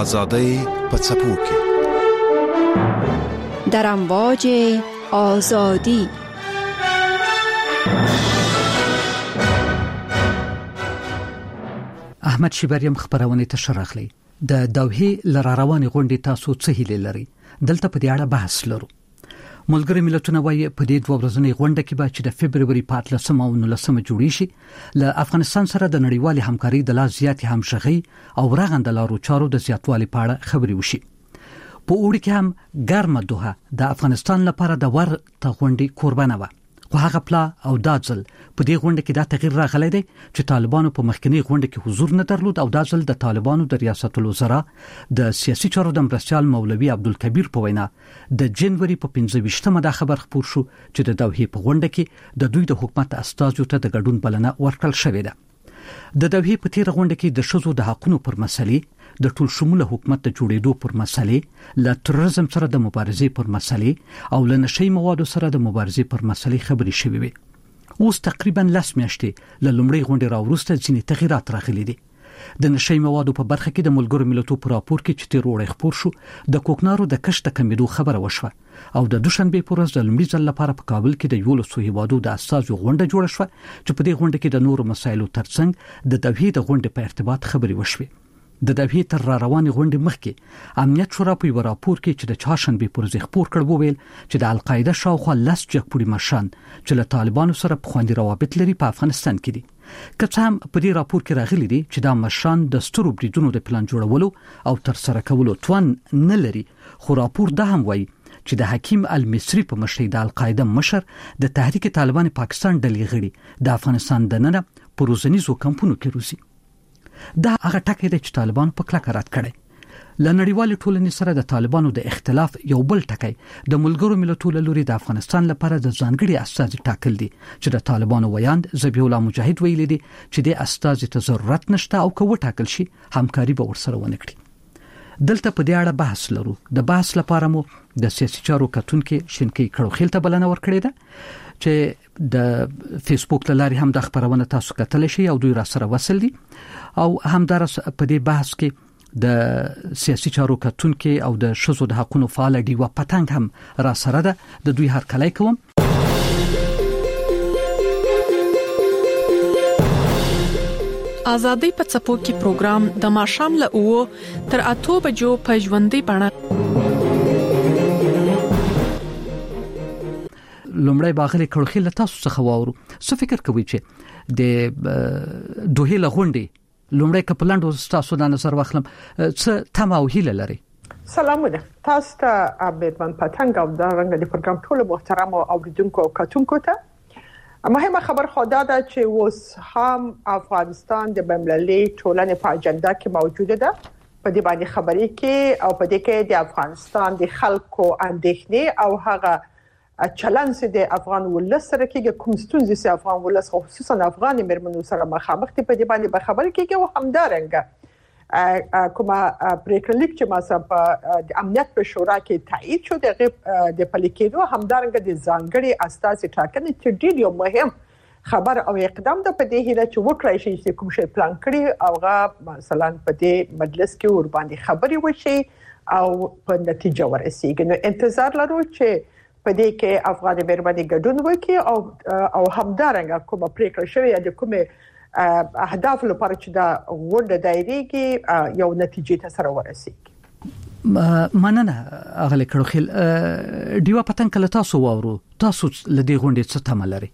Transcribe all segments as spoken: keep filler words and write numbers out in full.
آزادی په څپو کې در امواج آزادی. احمد شیبریم خبرونه ته شرخلی د دوحې لره روانې غونډې تاسو څه هیله لري؟ دلته په دې اړه بحث لرو. ملګری ملتونه وايي په دې دوه ورځنۍ غونډه کې به چې د فبرवरी په اتلسمه او نولسمه جوړی شي له افغانستان سره د نړیوالې همکارۍ د لا زیاتې همغږي او رغنده لارو چارو د زیاتوالي په اړه خبرې وشي. په اوړي کې هم ګرمه دوحه د افغانستان لپاره د ورته غونډې قربانه و. خو هغه پلا او داځل په دې غونډه کې دا تغییر راغلی دی چې طالبانو په مخکنی غونډه کې حضور نه درلود او داځل د طالبانو د ریاست الوزرا د سیاسي چارو د مرستیال مولوي عبدالکبیر په وینا د جنوري په پنځه ویشتمه دا خبر خپور شو چې د دوحې په غونډه کې د دوی د حکومت استازو ته د ګډون بلنه ورکړل شوې ده. د دوحې په تیر غونډه کې د شذو د حقونو پر مسلې، د ټول شموله حکومت د جوړېدو پر مسلې، ل تروریزم سره د مبارزې پر مسلې او ل نشئی موادو سره د مبارزې پر مسلې خبرې شوې وي. اوس تقریبا لس میاشتې ل لومړۍ غونډې راوروسته ځینې تغیرات راغلي دي. د نشئی موادو په برخه کې د ملګرو ملتونو په راپور کې چې تیر وړاندې خپور شو د کوکنارو د کښت کمیدو خبره وشوه او د دوشنبه په ورځ د لومړي ځل لپاره په کابل کې د یولسو هیوادو د اساسو غونډه جوړه شوه چې په دې غونډه کې د نورو مسایلو ترڅنګ د دوحې د غونډې په ارتباط خبرې وشوه. د دوحې تر را روانې غونډې مخکې امنیت شورا په یو راپور کې چې د چهارشنبه پر ورځ خپور کړ وویل چې د القاعده شاوخوا لس جګپوړي مشران چې له طالبانو سره په خوندي روابط لري په افغانستان کې دي. که څه هم په دې راپور کې راغلي دي چې دا مشران د سترو بریدونو د پلان جوړولو او تر سره کولو توان نه لري، خو راپور دا هم وایي چې د حکیم المصری په مشرۍ د القاعده مشر د تحریک طالبان پاکستان ډلې غړي د افغانستان دننه په روزنیزو کمپونو کې روزي. دا هغه ټکی دی چې طالبان په کلکه رد کړي. ل نړیوال ټولنې سره د طالبانو د اختلاف یو بل ټکی د ملګرو ملتونو لوري د افغانستان لپاره د ځانګړي استازي ټاکل دي چې د طالبانو ویاند ذبیح الله مجاهد ویلي دي چې د استازي ته ضرورت نشته او که وټاکل شي همکاري به ورسره ونه کړي. دلته په دې اړه بحث لرو. د بحث لپاره مو د سیاسي چارو کتونکو شینکی کړوخیل ته بلنه ورکړې ده چې د فیسبوک لاري هم د خبرونه تاسو کتل شي او دوی را سره وصل دي او همدارس په دې بحث کې د سیاسي چارو کتونکو او د شذو د حقوقو فعال دی و پتنګ هم را سره ده. د دوی هر کله کوم آزادۍ په څپو کې پروګرام د ماښام له اوو تر اتو بجو په ژوندۍ بڼه. لومړی باغلی کړوخي له تاسو څخه واورو. څه فکر کوئ چې د دوحې له غونډې لومړی کپلند تاسو د نظر واخلم څه تمه او هیله لري؟ سلامونه تاسو ته عبدالمن پتنګ او د رنګ د پروګرام ټول محترم اوریدونکو او کتونکو ته مهمه خبر خدا ده چې اوس هم افغانستان د بین‌المللي ټولنې په اجنډا کې موجوده ده. په دې باندې خبرې کې او په دې کې د افغانستان د خلکو اندېښنې او هغه چلنس د افغان ولس سره کې کوم ستونزې سي افغان ولس خصوصا افغان مرمنو سره مخامخ دي په دې باندې به خبرې کېږي او همدارنګه کومه پریکړلیک چې ما سره په امنیت په شورا کې تایید شو د د پلیکېدو همدارنګه د ځانګړي استازي ټاکنې چې ډېر یو مهم خبر او اقدام د په دې هیله چې وکړای شي چې کوم شی پلان کړي او غا مثلا په دې مجلس کې ور باندې خبري وشي او په نتیجه ورسیږي. نو انتظار لرو چې په دې کې افغان مرمنې ګډون وکړي او او همدارنګه کومه پریکړه شوې د کومه اهداف لپاره چې دا غونډه دایریږي یو نتیجې ته سره ورسیږي. مننه اغلی کړوخیل. دیوا پتنګ کله تاسو واورو تاسو لدی غونډې څه تمه لري؟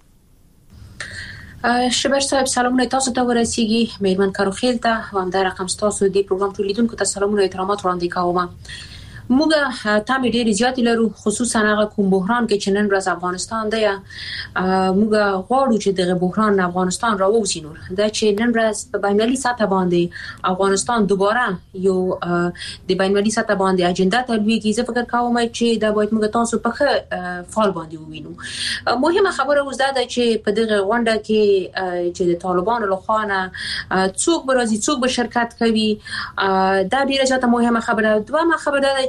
شبر صاحب سلامونه تاسو ته ورسیږي. میرمن کړوخیل ته هم دا رقم تاسو د پروګرام تولیدونکو ته سلامونه احترامات وړاندې کوم. موږ تاسو ډېر زیات لرو خصوصا هغه کوم بحران کې چې نن ورځ افغانستان دی. موږ غواړو چې دغه بحران افغانستان راوځي نور دا چې نن ورځ په بین‌المللي سطح باندې افغانستان دوباره یو د بین‌المللي سطح باندې اجنډا تلويږي. زه فکر کوم چې دا باید موږ تاسو په فعال باندې ووینو. مهمه خبره اوس دا ده چې په دغه غونډه کې چې د طالبانو لخوا نه څوک به راځي څوک به شرکت کوي دا ډیره زیاته مهمه خبره. دویمه خبره ده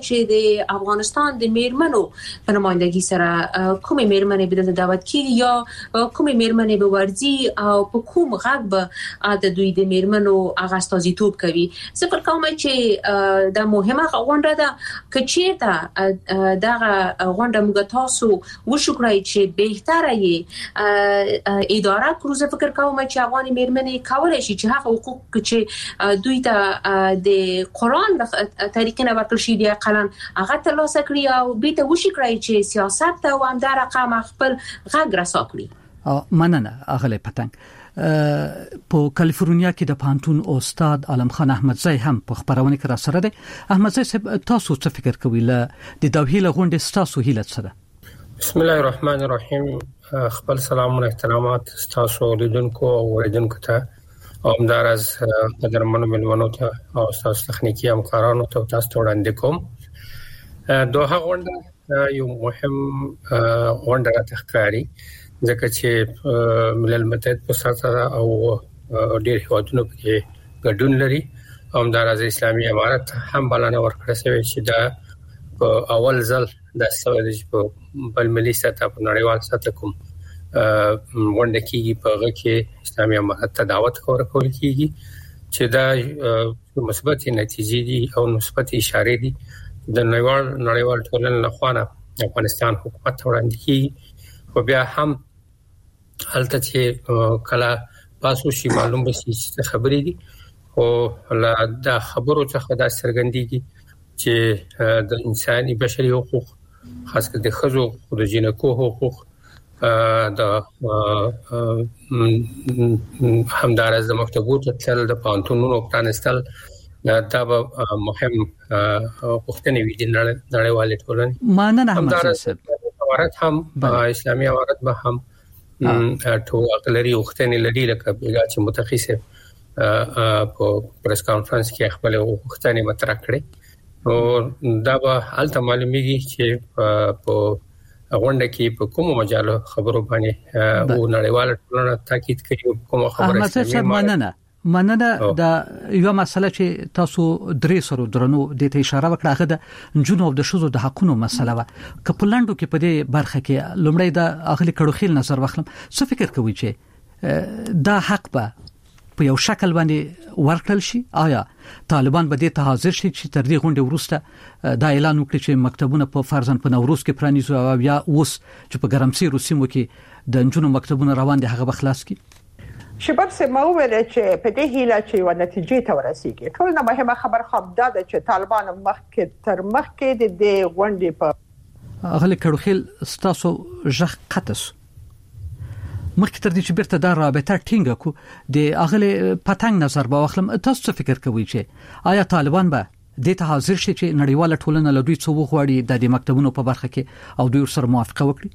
چې د افغانستان د میرمنو په نمائندګي سره کومه میرمنې به د دعوت کیږي یا کومه میرمنې به ورځي او په کوم غږ به د دوی د میرمنو اغاستازیتوب کوي. زه فکر کوم چې دا مهمه غونډه ده کچېته دغه غونډه موږ تاسو وشکرای چې بهتره یې اداره کړو. زه فکر کوم چې افغان میرمنې کولای شي چې هغه حقوق چې دوی ته د قرآن طریقې نه ورکړل شي د قلم هغه ترلاسه کړي او به ته وشکرای چې سیاست ته هم دا رقم خپل غږ رسا کړي. مننه اغله پتنګ. په کالیفورنیا کې د پانتون استاد عالم خان احمدزی هم په خبرونه کې را سره دی. احمدزی صاحب تاسو څه فکر کوئ ل د دوحې له غونډې تاسو هیله سره؟ بسم الله الرحمن الرحیم. خپل سلام او احترامات تاسو لیدونکو او اوریدونکو ته او همدارس قدرمنو ملمنو ته او تاسو تخنیکی همکارانو ته تاسو وړاندې کوم. دوحه غونډه یو مهم غونډه راته ښکاري ځکه چې ملل متحد په ساتره او ډېر هیوادونو کې ګډون لري. همدارس اسلامي امارت هم بلنه ورکړه شوې چې دا په اول ځل د سوال په بل ملي سطح په نړیوال سطح کوم غونډه کېږي په هغه کې اسلامي امارت ته دعوت ورکول کېږي چې دا مثبت نتیجې دي او مثبت اشاره دي د نړیوال نړیوال ټولنې لخوا افغانستان حکومت وړاندې کېږي. خو بیا هم حالت چې کله پاسو شي معلوم به شي چې خبرې دي او لا د خبرو څخه دا څرګندېږي چې د انساني بشري حقوق خاص کر د ښځو او د جنکو حقوق د همدارس د مکتبو ته تل د پانتونونو پرانستل دا به مهم وختونه وي د نړیوال ټولنې. مننه احمد صاحب. امارت هم اسلامي امارت به هم ټول اقلری وختونه لري لکه بیګا چې متخصص په پریس کانفرنس کې خپل وختونه مطرح کړي او دا به حالت معلومیږي چې په غونډه کې په کومو مجالو خبرو باندې او نړیوال ټولنه تاکید کوي کومه خبره اسلامي مننه مننه دا یو مسله چې تاسو درې سره درنو د ته اشاره وکړه هغه د جنونو او د شذو د حقونو مسله و کپلندو کې په دې برخه کې لومړی د اغلی کړوخیل نظر واخلم. څه فکر کوي چې دا حق به په یو شکل باندې ورکړل شي؟ آیا طالبان به دې ته حاضر شي چې تر دې غونډې وروسته دا اعلان وکړي چې مکتبونه په فرضاً په نوروز کې پرانیزو او بیا اوس چې په ګرمسیر روسیمو کې د جنونو مکتبونه روان دي هغه بخلاص کی؟ شباب سمو ویل چې په دې هیله چې و نتیجې ته ورسیږي. ټول نه مهمه خبر خو دا ده چې طالبان مخکې تر مخکې د دې غونډې په اغلی کړوخیل ستاسو ژغ قطس مخکې تر دې چې بیرته دا رابطه ټینګه کو د اغلی پتنګ نظر به واخلم. تاسو څه فکر کوئ چې آیا طالبان به د ته حاضر شي چې نړیواله ټولنه له دوی څو وغواړي د مکتبونو په برخه کې او دوی سره موافقه وکړي؟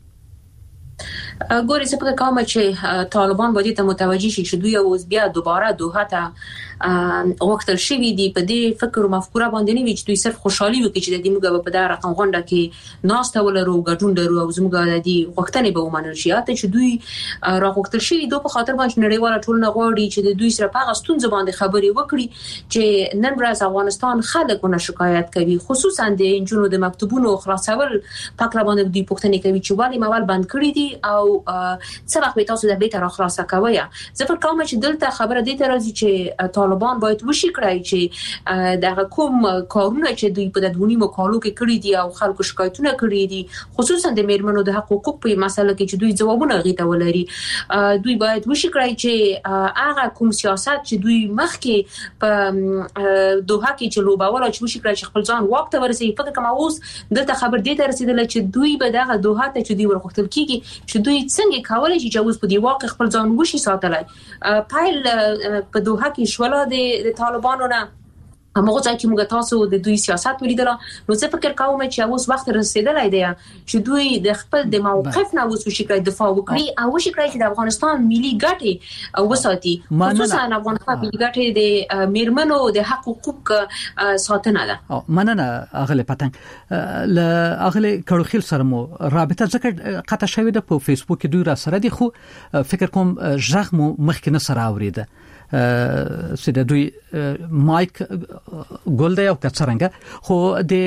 ګورې څه په کومه چې طالبان باید ته متوجي شي چې دوی اوس بیا دوباره دوحه ته وختل شوی دی په دې فکر او مفکوره باندې نه وي چې دوی صرف خوشحالي وکړي چې د دې موږ په دا رقم غونډه کې ناست ولرو ګډون درو او زموږ د دې وختنې به ومنل شي ته چې دوی راغوښتل شي دوی په خاطر باندې نړیواله ټولنه غواړي چې د دوی سره په غستون زبان د خبرې وکړي چې نن ورځ افغانستان خلکونه شکایت کوي خصوصا د انجونو د مکتبونو خلاصول پکړه باندې دوی پوښتنه کوي چې ولې موال بند کړی دي او څه وخت به تاسو د بیت را خلاصه کوي. زه فکر کوم چې دلته خبره دې ته راځي چې طالبان باید وشي کړی چې دغه کوم کارونه چې دوی په دغونی مقالو کې کړی دي او خلکو شکایتونه کړی دي خصوصا د میرمنو د حقوقو په مسله کې چې دوی ځوابونه غوښته ولري دوی باید وشي کړی چې هغه کوم سیاست چې دوی مخکې په دوحه کې چې لوباوله چې وشي کړی چې خپل ځان واک ته ورسېږي. فکر کوم اوس دلته خبر دې ته رسیدله چې دوی به دغه دوحه ته چې دوی ورغوښتل کیږي چې دوی څنګه کولای شي چې اوس په دی واقع خپل ځان وشي ساتلای. پایل په دوحه کې شولا د طالبانو نه همغه ځای چې موږ تاسو د دوی سیاست ولیدل نو څه فکر کوم چې اوس وخت رسیدلای دی چې دوی د خپل د موقف نه اوس وشي کړي دفاع وکړي او وشي کړي چې د افغانستان ملي ګټې او وساتي خصوصا افغانستان ملي ګټې د میرمنو د حقوق ساتنه ده. مننه اغله پتنګ ل اغله کړوخیل سره مو رابطه ځکه قطع شوې ده په فیسبوک کې دوی را سره دي خو فکر کوم ژغ مو مخکې نه سره اوریده سده دوی مایک ګل دی او کڅرنګ خو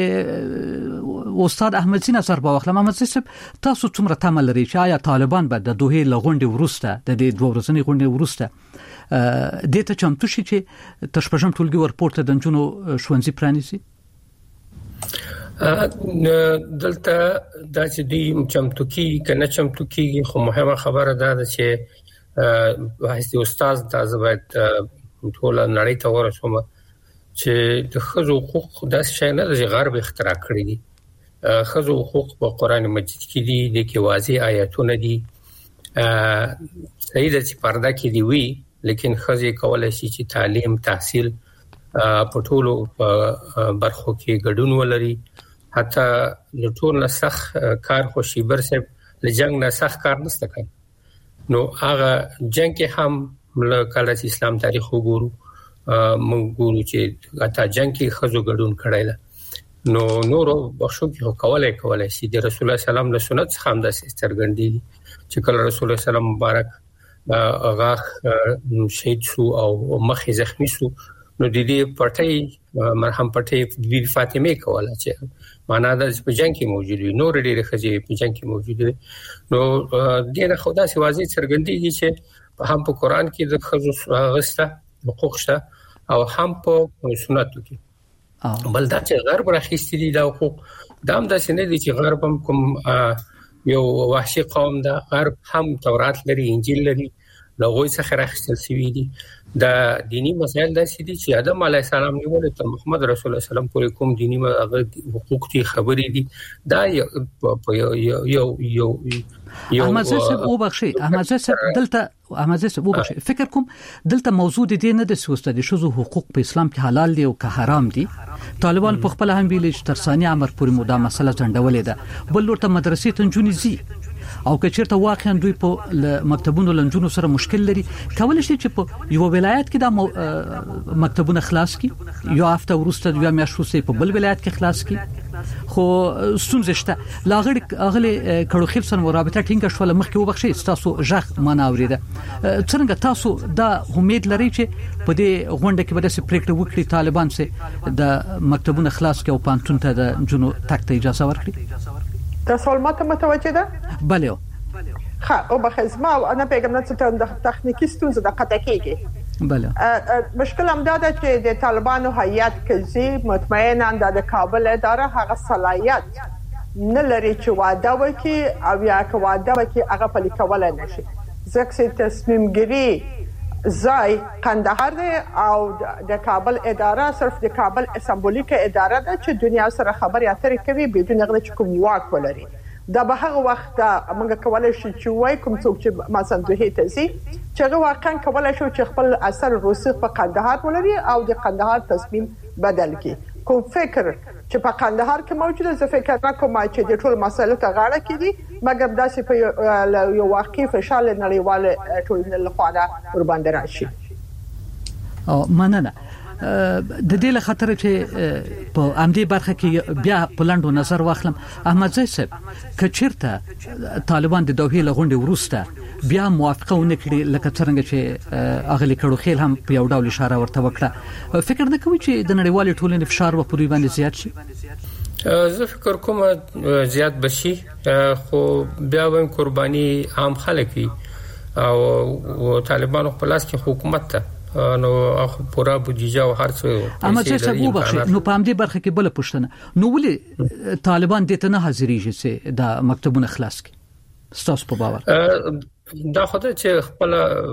د استاد احمد سین اثر په وخت محمد صاحب تاسو څومره تمل لري چې آیا طالبان به د دوه لغونډي ورسته د دې دوه ورځنی غونډې ورسته د ته چمتو شي چې تشپژم ټولګي ورپورته د جنونو شونځي پرانیسي دلته دا چې دی چمتو کی کنه چمتو کی خو مهمه خبره ده چې واسطه استاد تاسو باید ټول نړۍ ته ورسوم چې د خزو حقوق د شي نه د غرب اختراع کړی دي خزو حقوق په قران مجید کې دي د کې واضح آیاتونه دي صحیح ده چې پرده کې دی وی لیکن خزي کولای شي چې تعلیم تحصیل په ټولو برخو کې ګډون ولري حتی د ټول نسخ کار خو شیبر صاحب له جنگ نسخ کار نسته کوي نو هغه جنگ کې هم کله چې اسلام تاریخ وګورو موږ ګورو چې اته جنگ کې خزو ګډون کړای نو نورو بخښو کې کولای کولای شي د رسول الله سلام له سنت څخه هم د سترګندې چې کله رسول الله سلام مبارک هغه شهید شو او مخ زخمی شو نو د دې پټي مرهم پټي د فاطمه کوله چې معنا د په جنگ کې موجود وي نور ډېر خزي په جنگ کې موجود دي نو د نه خدا سي واضح څرګندېږي چې هم په قران کې د خزو غسته حقوق شته او هم په سنتو کې بل دا چې غرب راخېستي دي د حقوق دا هم د سینې دي چې غرب هم کوم یو وحشي قوم ده غرب هم تورات لري انجیل لري لغوی څخه راخېستل شوی دي د دینی مسایل داسې دي چې آدم علی السلام نیول ته محمد رسول الله سلام پورې کوم دینی حقوق دي خبرې دي دا یو یو یو یو احمد صاحب او بخشي احمد صاحب دلته احمد صاحب او بخشي فکر کوم دلته موضوع دي نه د سوسته دي شذو حقوق په اسلام کې حلال دي او که حرام دي طالبان په خپل هم ویل چې ترساني امر پورې مودا مسله ځنډولې ده بل ورته مدرسې ته جونی زی او که چیرته واقعا دوی په مکتبونو لنجونو سره مشکل لري کول شي چې په یو ولایت کې د مکتبونو خلاص کی یو هفته ورسته یو میاشتې په بل ولایت کې خلاص کی خو ستونزه شته لاغړ اغلی کړو خیل سره رابطه ټینګه شول مخکې وبخشي تاسو ژغ معنا اوریده څنګه تاسو دا امید لري چې په دې غونډه کې به د پریکړه وکړي طالبان سه د مکتبونو خلاص کې او پانتون ته د جنو تک ته اجازه ورکړي دا سوال ماته متوجه ده بله ها او بخزما انا پیغام نه ته تخنیکی ستونزه د قطع کېږي بله مشکل هم دا ده چې د طالبانو هیئت کې مطمئنا د کابل اداره هغه صلاحیت نه لري چې واده وکړي او یا که واده وکړي هغه پلي کولای نشي ځکه تصمیم ګیری ځای قندهار دی او د کابل اداره صرف د کابل سمبولیکه اداره ده چې دنیا سره خبرې اترې کوي بدون هغه چې کوم واک ولري دا به هغه وخت موږ کولای شو چې وای کوم څوک چې مثلا دوه ته سي چې هغه واقعا کولای شو چې خپل اثر روسي په قندهار ولري او د قندهار تصمیم بدل کړي کوم فکر چې په قندهار کې موجوده زه فکر کوم چې د ټول مسایلو ته غاړه کړي مګر داسې په یو واقعي فشار نړیوال ټول له خوا ور باندې راشي او مننه د دې له خاطر چې په امدی برخه کې بیا پلانډو نظر واخلم احمد زئی صاحب کچیرته طالبان د دوه لغونډي ورسته بیا موافقه ونکړي لکه څنګه چې اغلی کړو خیل هم په یو ډول اشاره ورته وکړه فکر نه کوي چې د نړیوال ټولنې فشار په پوری باندې زیات شي زه فکر کوم زیات بشي خو بیا هم قرباني عام خلک او طالبان خپل لاس کې حکومت ته نو اخو پورا بودیجه او هر څه اما چې څه وبخښي نو په همدې برخه کې بل پښتنه نو ولې طالبان دې ته نه حاضرېږي چې د مکتبونو خلاص کړي ستاسو په باور دا خدای چې خپل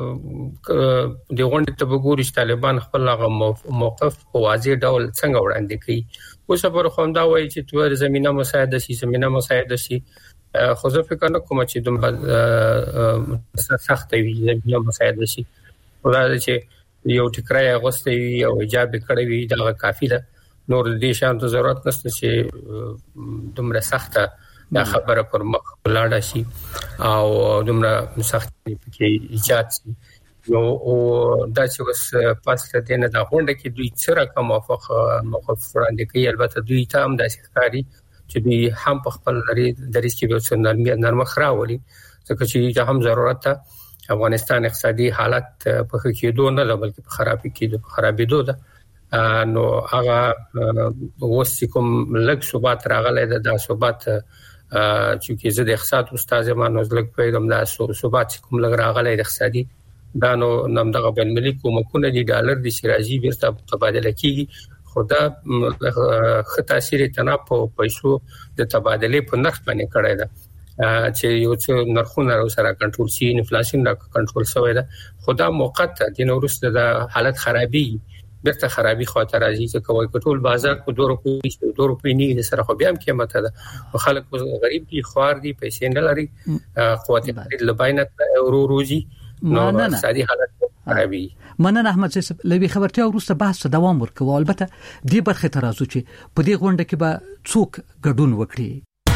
د غونډې ته وګوري چې طالبان خپل موقف په واضح ډول څنګه وړاندې کوي اوس پر خو دا وایي چې تور زمينه مساعده شي زمينه مساعده شي خو زه فکر نه کوم چې دومره سخت وي زمينه مساعده شي ولادي چې یو ټکرای غوستي او ایجاب کړی وي دا کافی ده نور دې شان ته ضرورت نشته چې دومره سخته دا خبره پر مخ ولاړه شي او دومره سخت کې ایجاد شي نو او دا چې وس پاسته دینه دا غونډه کې دوی سره کوم موافق موقف وړاندې کوي البته دوی ته هم د ښکاری چې دوی هم په خپل لري د ریسک په څنډه نرمه خراولي ځکه چې هم ضرورت ده افغانستان اقتصادي حالت په کېدو نه ده بلکې په خرابې کېدو په خرابېدو ده. نو هغه اوس کوم لږ ثبات راغلی ده. دا ثبات چې زه د اقتصاد استاد یم نو زلګ پیغام دا ثبات کوم لږ راغلی د اقتصادي دا نو نم دغه بین ملي کومکونه دي ډالر د شرازي بیرته تبادله کیږي خدا خ تاثیر تناب په پیسو د تبادله په نرخ باندې کړی ده چې یو څه نرخونه سره کنټرول شي انفلیشن را کنټرول شوی ده. خدا موقت د نورسته د حالت خرابي بیرته خرابي خاطر راځي چې کوی کټول بازار په دوه روپۍ دوه روپۍ نه سره خو بیا هم قیمت ده خلک غریب دي خوار دي پیسې نه لري قوت خرید لباینت اورو روزي نو اقتصادي حالت خرابي. مننه احمد صاحب لوي خبرتیا وروسته بحث دوام ورکوي. البته دې برخه ته راځو چې په دې غونډه کې به څوک ګډون وکړي.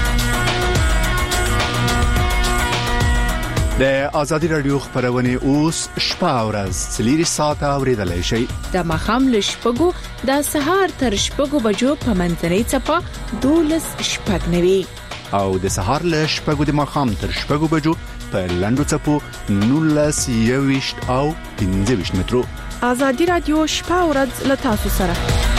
د ازادي رادیو خبرونه اوس شپه او ورځ څلور ساعته اوریدلای شئ. د مخام له شپږو د سهار تر شپږو بجو په منځنۍ چپه دولس شپږ نوي او د سهار له شپږو د مخام تر شپږو بجو په لندو چپو نولس یويشت او پنځه ویشت مترو. ازادي رادیو شپه او ورځ له تاسو سره.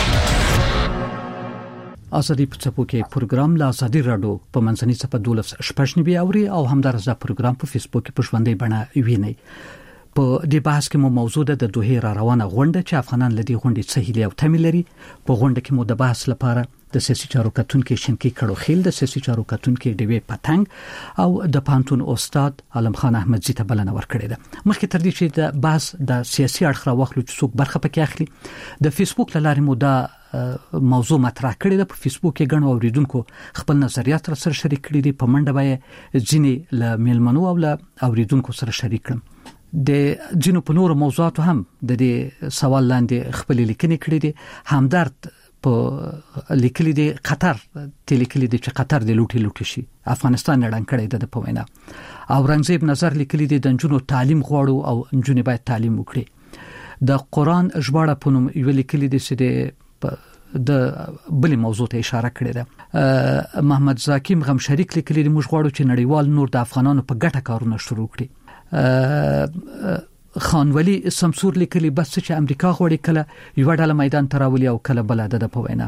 ازادي په چپو کې پروګرام له ازادي رادیو په منځنۍ چپه دولس شپږ نوي اوري او همدارزه پروګرام په فیسبوک کې په ژوندۍ بڼه ویني. په دې بحث کې مو موضوع ده د دوه را روانه غونډه چې افغانان لدی غونډې څه هیله او تمه لري. په غونډه کې مو د بحث لپاره د سیاسي چارو کتونکو شینکی کړو خیل د سیاسي چارو کتونکو ډیوی پتنګ او د پانتون استاد علم خان احمدزی ته بلنه ورکړې ده. مخکې تر دې چې د بحث د سیاسي اړخ راوخلو چې څوک برخه پکې اخلي د فیسبوک لارې مو دا موضوع مطرح کړی ده. په فیسبوک کې غنو اوریدونکو خپل نظریات را سره شریک کړي دي. په منډه به ځینې ل میلمنو او ل اوریدونکو سره شریک کړم. د جنو په نورو موضوعاتو هم د دې سوال لاندې خپل لیکنې کړې دي. همدرد په لیکلي دي قطر تلیکلي دي چې قطر د لوټي لوټي شي افغانستان نړن کړی د په وینا او رنګزیب نظر لیکلي دي د جنو تعلیم غواړو او جنو باید تعلیم وکړي. د قران ژباړه په نوم یو لیکلي دي چې د بل موضوع ته اشاره کړې ده. محمد زاکیم غم شریک لیکلي دي موږ غواړو چې نړیوال نور د افغانانو په ګټه کارونه شروع کړي. خانولی سمسور لیکلی بس چې امریکا غوړي کله یو ډول میدان تراولي او کله بلاده د پوینا.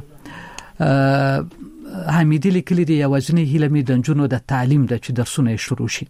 حمیدی لیکلی دی یوازنی هیلمې د جنونو د تعلیم د چې درسونه شروع شي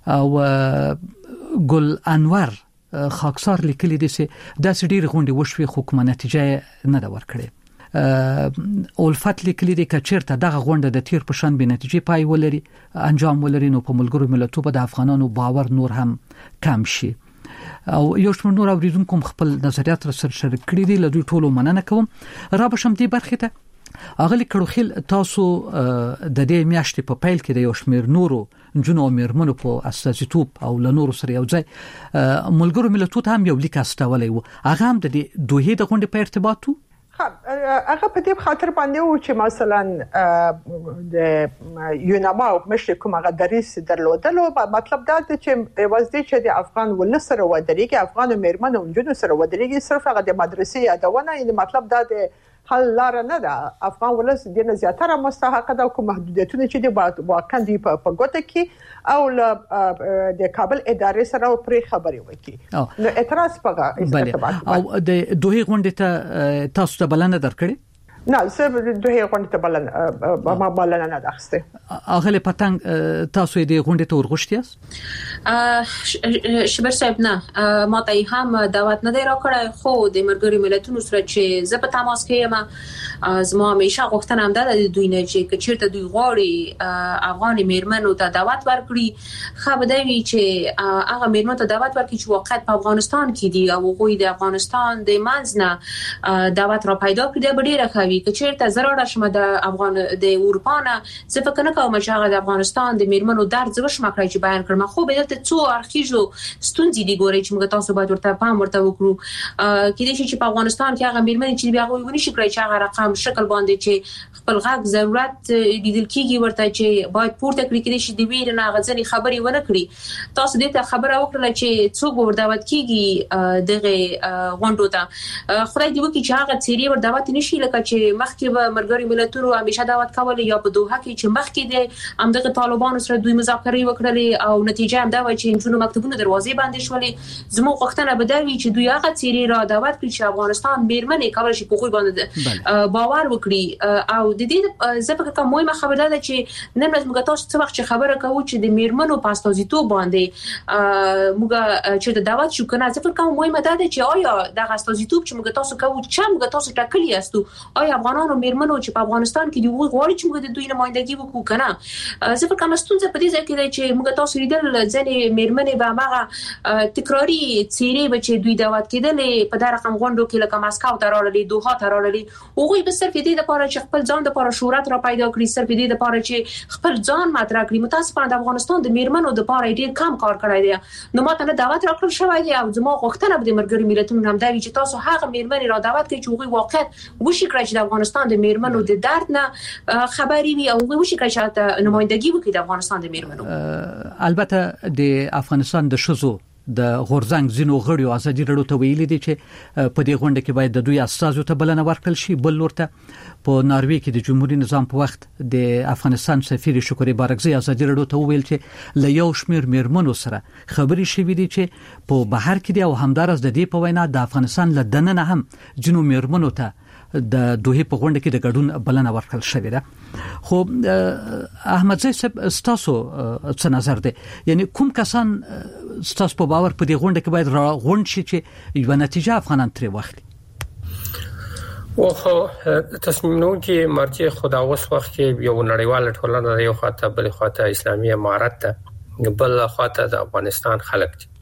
او ګل انور خاکسار لیکلی دی چې د سړي غونډي وشوي حکومت نتیجه نه دا ورکړي. اولفت لیکلی دی چې چیرته دغه غونډه د تیر په شان به نتیجه پای ولري انجام ولري نو په ملګرو ملتونو په د افغانانو باور نور هم کم شي. او یو شمېر نور اوریدونکو خپل نظریات سره شریک کړي دي. له دوی ټولو مننه کوم. را به شم دې برخه ته اغلی کړوخیل تاسو د دې میاشتې په پیل کې د یو شمېر نورو جنو میرمنو په اساسیتوب او له نورو سره یو ځای ملګرو ملتونو هم یو لیک استولای وو. هغه هم د دوه د غونډې په ارتباط وو. هغه په دې خاطر باندې و چې مثلا د یوناما او مشر کوم هغه دریس درلودلو مطلب دا چې وځي چې د افغان ول سره ودرېږي افغان میرمنو جنو سره ودرېږي صرف هغه د مدرسې یادونه یعنی مطلب دا د حل لار نه ده. افغان ولس د نه زیاتره مستحق ده کوم محدودیتونه چې د واقع دي په ګوته کې او د کابل ادارې سره پرې خبرې وکړي. نو اعتراض پغه او د دوه غونډې ته تاسو ته بلنه درکړي؟ نه زه دوه غونډې ته بلنه ما بلنه نه درسته. اغله پتنګ تاسو دې غونډې ته ورغښتیاست؟ شبر صاحب نه ما ته هم دعوت نه دی راکړی خو د مرګري ملتونو سره چې زه په تماس کې یم زما همیشه غوښتنه هم ده د دوی نه چې چیرته دوی غواړي افغان میرمنو ته دعوت ورکړي خو به دی چې هغه میرمنو ته دعوت ورکړي چې واقعا په افغانستان کې دي او غوي د افغانستان د منځ نه دعوت را پیدا کړي د ډیره خوي که چیرته زراړه شمه د افغان د اروپا نه څه فکر نه کوم چې هغه د افغانستان د میرمنو درد زوش مکرای چې بیان کړم خو به د څو ارخیجو ستونزې دی ګوري چې موږ تاسو باید ورته پام ورته وکړو کله چې په افغانستان کې هغه میرمنې چې بیا غوښتنه شي کړی چې هغه رقم شکل باندې چې خپل غږ ضرورت لیدل کیږي ورته چې باید پورته کړی کړي چې د ویر نه غځنی خبري ونه کړی. تاسو دې ته خبره وکړه چې څوک ور دعوت کیږي دغه غونډو ته خدای دې وکړي چې هغه چیرې ور دعوت نشي لکه چې چې مخکې به مرګري ملتونو همیشه دعوت کول یا په دوحه کې چې مخکې د همدغه طالبانو سره دوی مذاکرې وکړلې او نتیجه هم دا و چې انجونو مکتبونو دروازې باندې شولې. زموږ غوښتنه به دا وي چې دوی هغه څیرې را دعوت کړي چې افغانستان میرمنې کولای شي په خوی باندې باور وکړي او د دې زپکه کوم مهمه خبره ده چې نن ورځ موږ تاسو څه وخت خبره کوو چې د میرمنو په استازیتوب باندې موږ چې د دعوت شو کنه ځکه کوم مهمه ده چې آیا د استازیتوب چې موږ تاسو کوو چې موږ تاسو ټاکلی یاستو آیا افغانانو میرمنو چې په افغانستان کې دی غواړي چې موږ د دوی نمائندګي وکړو کنه ځکه کوم ستونزه په دې ځای کې ده چې موږ تاسو لیدل ځنې میرمنې به هغه تکراری چیرې به چې دوی دعوت کېدلې په دا رقم غونډو کې لکه ماسکو ته راغلي دوحه ته راغلي هغه به صرف دې لپاره چې خپل ځان لپاره شهرت را پیدا کړي صرف دې لپاره چې خپل ځان مطرح کړي. متاسفانه د افغانستان د میرمنو د لپاره ډېر کم کار کړی دی نو ماته دعوت راکړل شوی دی او زما غوښتنه به د مرګري ملتونو هم دا وي چې تاسو هغه میرمنې را دعوت کړئ چې هغه واقعیت وشي کړی چې د افغانستان د میرمنو د درد نه خبري وي او هغه وشي کړی چې نمائندګي وکړي د افغانستان د میرمنو. البته د افغانستان د شذو د غورزنګ زینو غړیو ازادي رڼو ته ویلي دي چې په دې غونډه کې باید د دوی استازو ته بلنه ورکړل شي. بل ورته په ناروې کې د جمهوریت نظام په وخت د افغانستان سفیر شکرې بارکزي ازادي رڼو ته ویل چې له یو شمیر میرمنو سره خبري شوې دي چې په بهر کې دي او همدارس د دې په وینا د افغانستان له دننه هم جنو میرمنو ته د دوه په غونډه کې د ګډون بلنه ورکړل شوې ده. خو احمد زئی صاحب ستاسو څه نظر دی یعنی کوم کسان ستاسو په باور په دې غونډه کې باید را غونډ شي چې یو نتیجه افغانان ترې واخلي؟ او خو تصمیم نیونکي مرجع خدا اوس وخت کې یو نړیواله ټولنه یو خاطر بل خاطر اسلامي امارت ته بل خاطر د افغانستان خلک دي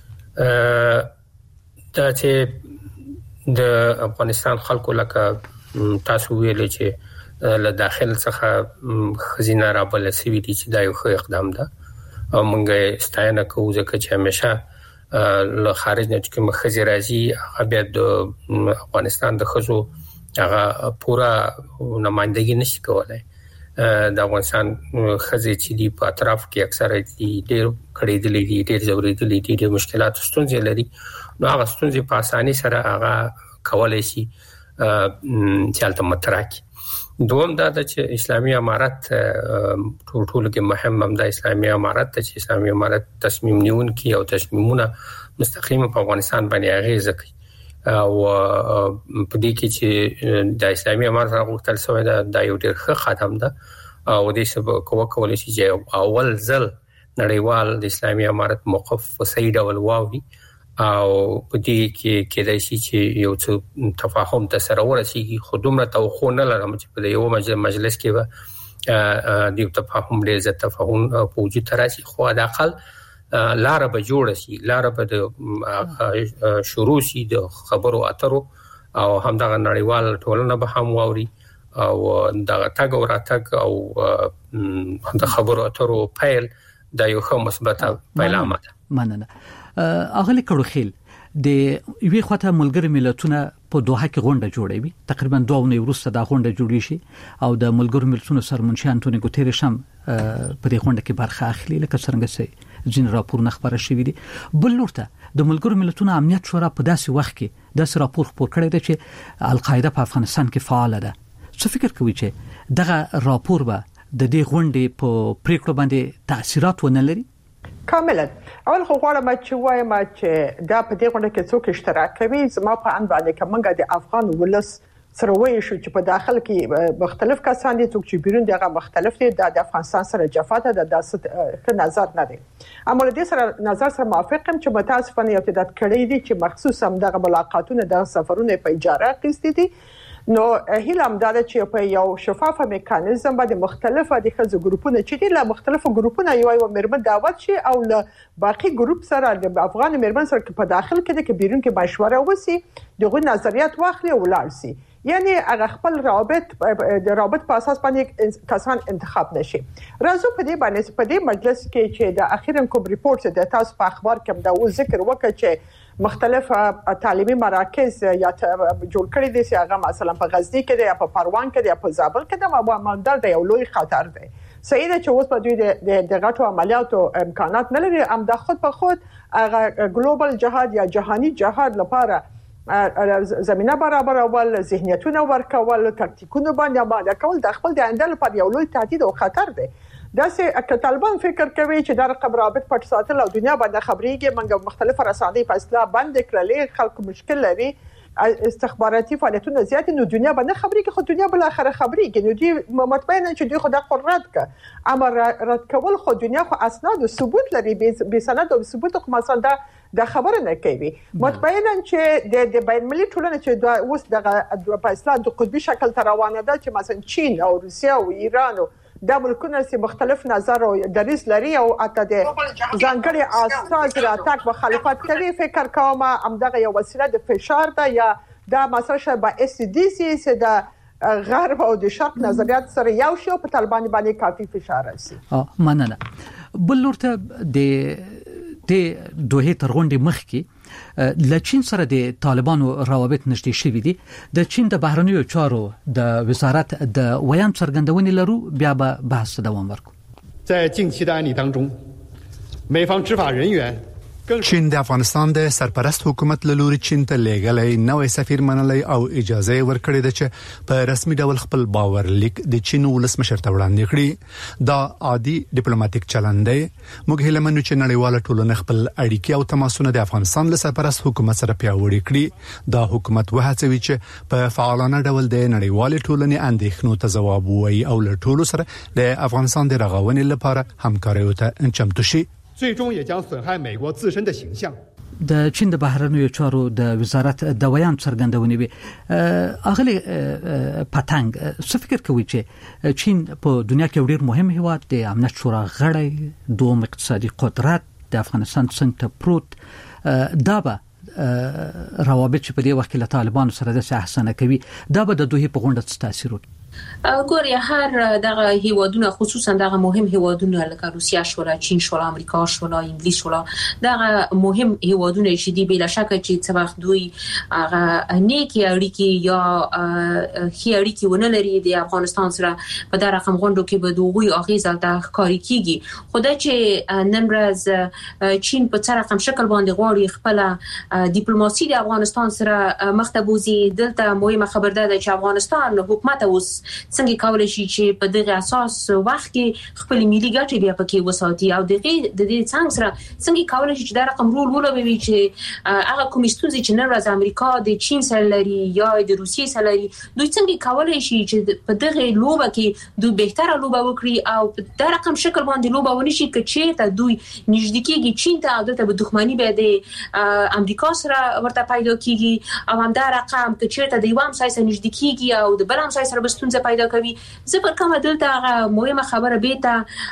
دا چې د افغانستان خلکو لکه تاسو ویل چې له داخل څخه خزینه را بل سوي دي چې دا یو ښه اقدام ده او موږ ستاینه کوو ځکه چې همیشه له خارج نه چې مخزي راځي هغه بیا د افغانستان د خزو هغه پورا نمائندګي نشي کولای. د افغانستان خزي چې دی په اطراف کې اکثره دي ډېر کړي دي ډېر ضروري دي ډېر مشکلات ستونزې لري نو هغه ستونزې په اساني سره هغه کولای شي چې البته مطرح کړي. دوم دا چې اسلامي امارت ټول ټول کې مهم هم د اسلامي امارت ته چې اسلامي امارت تصمیم نیونکي او تصمیمونه مستقیم په افغانستان باندې اغیزه کوي او په دې کې چې د اسلامي امارت غوښتل شوی دا یو ډېر ښه قدم ده او د سبب کوه کولای شي چې اول ځل نړیوال د اسلامي امارت موقف په صحیح ډول واوري او په دې کې کېدای شي چې یو څه تفاهم ته سره ورسیږي خو دومره توخو نه لرم چې په یو مجلس کې به د تفاهم ډېر زیات تفاهم په وجود راشي خو د اقل لار به جوړ شي لار به د شروع شي د خبرو اترو او همدغه نړیوال ټولنه به هم واوري او دغه تاګ او راتګ او د خبرو اترو پیل د یو ښه مثبت پیلامه ده. مننه. اغلی کړو خیل د یوې خواته ملګری ملتونه په دوحه کې غونډه جوړوي تقریبا دوه ونې وروسته دا غونډه جوړی شي او د ملګری ملتونو سرمنشي انټونی ګوتریش هم په دې غونډه کې برخه اخلي لکه څنګه چې ځین راپورونه خبره شوې دي. بل لورته د ملګری ملتونو امنیت شورا په داسې وخت کې داسې راپور خپور کړی دی چې القاعده په افغانستان کې فعال ده. څه فکر کوي چې دغه راپور به د دې غونډې په پریکړه باندې تاثیرات ونه لري؟ کاملا. اول خو غواړم چې وایم چې دا په دې غونډه کې څوک اشتراک کوي زما په ان باندې کومه د افغان ولس سره وایي شو چې په داخل کې مختلف کسان دي څوک چې بیرون دغه مختلف دي د افغانستان سره جفاته د داسې نظر نه دي. اما له دې سره نظر سره موافقم چې متاسفانه یو تعداد کړي دي چې مخصوص هم دغه ملاقاتونه د سفرونه په اجاره اخیستي دي نو هیله هم دا چې په یو شفافه میکانیزم باندې مختلفه د خزو ګروپونه چې د مختلفو ګروپونو یو یو مرمن دعوت شي او له باقي ګروپ سره د افغان مرمن سره په داخل کې د بیرون کې مشوره وسی دغه نظریات واخلي او ولار سي یعنی هغه خپل رابط د رابط په اساس باندې کسان انتخاب نشي. راځو په دې باندې په دې مجلس کې چې د اخیرا کوم ریپورت د تاسو په اخبار کې دا و ذکر وکړي چې مختلف تعلیمي مراکز یا جوړ کړي دي چې هغه مثلا په غزنی کې دی یا په پروان کې دی یا په زابل کې دی ما مندل دی یو لوی خطر دی. صحیح ده چې اوس په دوی د غټو عملیاتو امکانات نه لري ام د خود په خود هغه ګلوبل جهاد یا جهانی جهاد لپاره زمينه برابرول، ذهنیتونه ورکول، تکتیکونه باندې باندې کول د خپل د آینده لپاره یو لوی تهدید او خطر دی. دا چې که طالبان فکر کوي چې دا رقم رابط پټ ساتل او دنیا باندې خبريږي، موږ مختلف رسانې په اصطلاح بند کړلې، خلک مشکل لري، استخباراتي فعالیتونه زیات، نو دنیا باندې خبريږي، خو دنیا بل اخر خبريږي، نو دوی مطمئنه چې دوی خدا قررت ک امر رد کول، خو دنیا خو اسناد او ثبوت لري، به سند او ثبوت خو مثلا دا د خبره نه کوي. مطمئنا چې د د بین المللي ټولنې چې اوس د په اصطلاح د قطبي شکل تر روانه ده، چې مثلا چین او روسیا او ایران او د ملکونو چې مختلف نظر او دریځ لري او اته د ځانګړي اساس راتګ مخالفت کوي، فکر کوم همدغه یو وسیله د فشار ده یا د مثلا شبه اس ډي سي چې د غرب او د شرق نظریات سره یو شی په طالبان باندې کافي فشار راسي. اه مننه. بل ورته د د دوه تر غونډې مخکې ل چین سره د طالبانو روابط نشته شوې دي. د چین د بهرنیو چارو د وزارت د ویان څرګندونې لرو، بیا به بحث دوام ورکړو. 在近期的案例当中，美方执法人员 چین د افغانستان د سرپرست حکومت له لوري چین ته لېږلې نوې سفیر منلې او اجازه ورکړې ده چې په رسمي ډول خپل باور لیک د چین ولسمشر ته وړاندې کړي. دا عادي ډیپلوماټیک چلند دی. موږ هیله منو چې نړیواله ټولنه خپل اړیکې او تماسونه د افغانستان له سرپرست حکومت سره پیاوړي کړي. دا حکومت وهڅوي چې په فعالانه ډول د نړیوالې ټولنې اندېښنو ته ځواب ووایي او له ټولو سره د افغانستان د رغونې لپاره همکارۍ ته چمتو شي. 最终也将损害美国自身的形象。 د چین د بهرنیو چارو د وزارت د ویان څرګندونې وي. اغلی پتنګ څه فکر کوي چې چین په دنیا کې ډېر مهم هیواد د امنیت شورا غړی، دوم اقتصادي قدرت، د افغانستان څنګه ته پروت، دا به روابط چې په دې وخت کې له طالبانو سره د احسانه کوي، دا به د دوی په غونډه څه تاثیر وکړي؟ ګوریا هر دغه هیوادونه خصوصا دغه مهم هیوادونه لکه روسیا شولا، چین شولا، امریکا شولا، انګلیس شولا، دغه مهم هیوادونه چې دی بلا شک چې څه وخت دوی هغه نیکی اړیکې یا هي اړیکې ونه لري د افغانستان سره، په دغه رقم غونډو کې به دوی اغیز الته ښکاری کیږي. خدای چې نن ورځ چین په څه رقم شکل باندې غواړي خپل ډیپلوماسي د افغانستان سره مخته بوزي، دلته مهمه خبر ده چې افغانستان حکومت اوس څنګه کولای شي چې په دغه اساس وخت کې خپل ملي ګټې بیا پکې وساتي او دغه د دې څنګه سره څنګه کولای شي چې دا رقم رول ولوي چې هغه کوم ستونزې چې نن ورځ امریکا د چین سره لري یا د روسیې سره لري، دوی څنګه کولای شي چې په دغه لوبه کې دوی بهتره لوبه وکړي او په دا رقم شکل باندې لوبه ونی شي چې ته دوی نږدې کېږي چین ته، او د دښمنۍ به د امریکا سره ورته پیدا کیږي او هم دا رقم چې ته د یو هم سایس نږدې کیږي او د بل هم سایس سره بستون پیدا کوي. زه پر کومه دلته هغه مهمه خبره به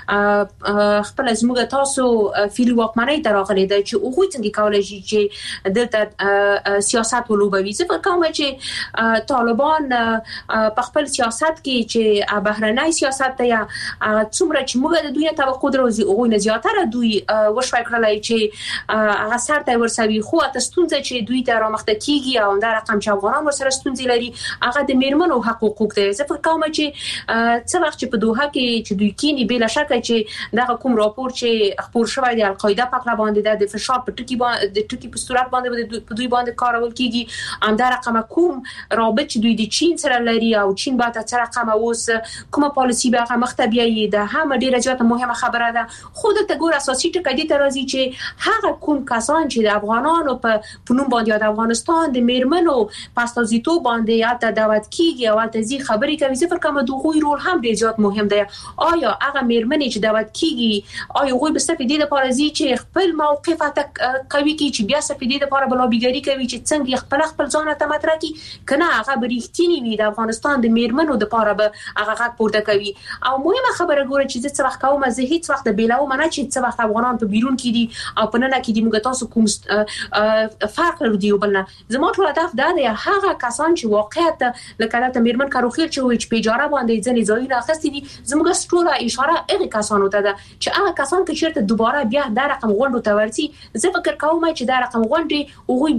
ته خپل زموږ تاسو فیل واکمنۍ ته راغلي ده چې هغه څنګه کولای شي چې دلته سیاست ولوبوي. زه پر کومه چې طالبان په خپل سیاست کې چې بهرنۍ سیاست ته یا څومره چې موږ د دوی توقع درو هغه نه زیاتره دوی وشوي کړلای چې هغه سر ته ورسوي، خو تاسو چې دوی ته رامخته کیږي او دا رقم چې افغانان ورسره ستونزې لري هغه د میرمنو حقوق ته. زه فکر کوم چې څه وخت چې په دوحه کې چې دوی کینی بلا شک چې دا کوم راپور چې خبر شوی دی القاعده پکړه باندې د فشار په ټکی باندې د ټکی په صورت باندې په دوی باندې کارول کیږي، ام دا رقم کوم رابط چې دوی د چین سره لري او چین به تر رقم اوس کومه پالیسی به هغه مختبیه ده هم ډیره زیاته مهمه خبره ده. خود ته ګور اساسي ټکی دي تر راځي چې هغه کوم کسان چې د افغانانو په فنون باندې د افغانستان د میرمنو پاستازیتو باندې یا ته دعوت کیږي او ته زی خبري کوي، زه فکر کوم دوی رول هم ډیر زیات مهم دی. آیا هغه میرمنې چې دعوت کیږي آیا غوي به استفاده لپاره زی چې خپل موقف ته کوي کی چې بیا استفاده لپاره بلابیګری کوي چې څنګه خپل خپل ځان ته مطرح کی کنه هغه بریښتینی وي د افغانستان د میرمنو د لپاره به هغه غږ پورته کوي. او مهمه خبره ګوره چې څه وخت کوم زه هیڅ وخت بیلاو منه چې څه وخت افغانان په بیرون کې دي او په نن کې دي موږ تاسو کوم فرق لري دی وبلنه. زموږ ټول هدف دا دی هغه کسان چې واقعیت لکه د میرمن کاروخیل چې چې په اجاره باندې ځنې ځایونه اخستې دي، زموږ ټول اشاره هغه کسانو ته ده چې هغه کسان چې چیرته دوباره بیا دا رقم غونډو ته ورسي، زه فکر کوم چې دا رقم غونډې هغه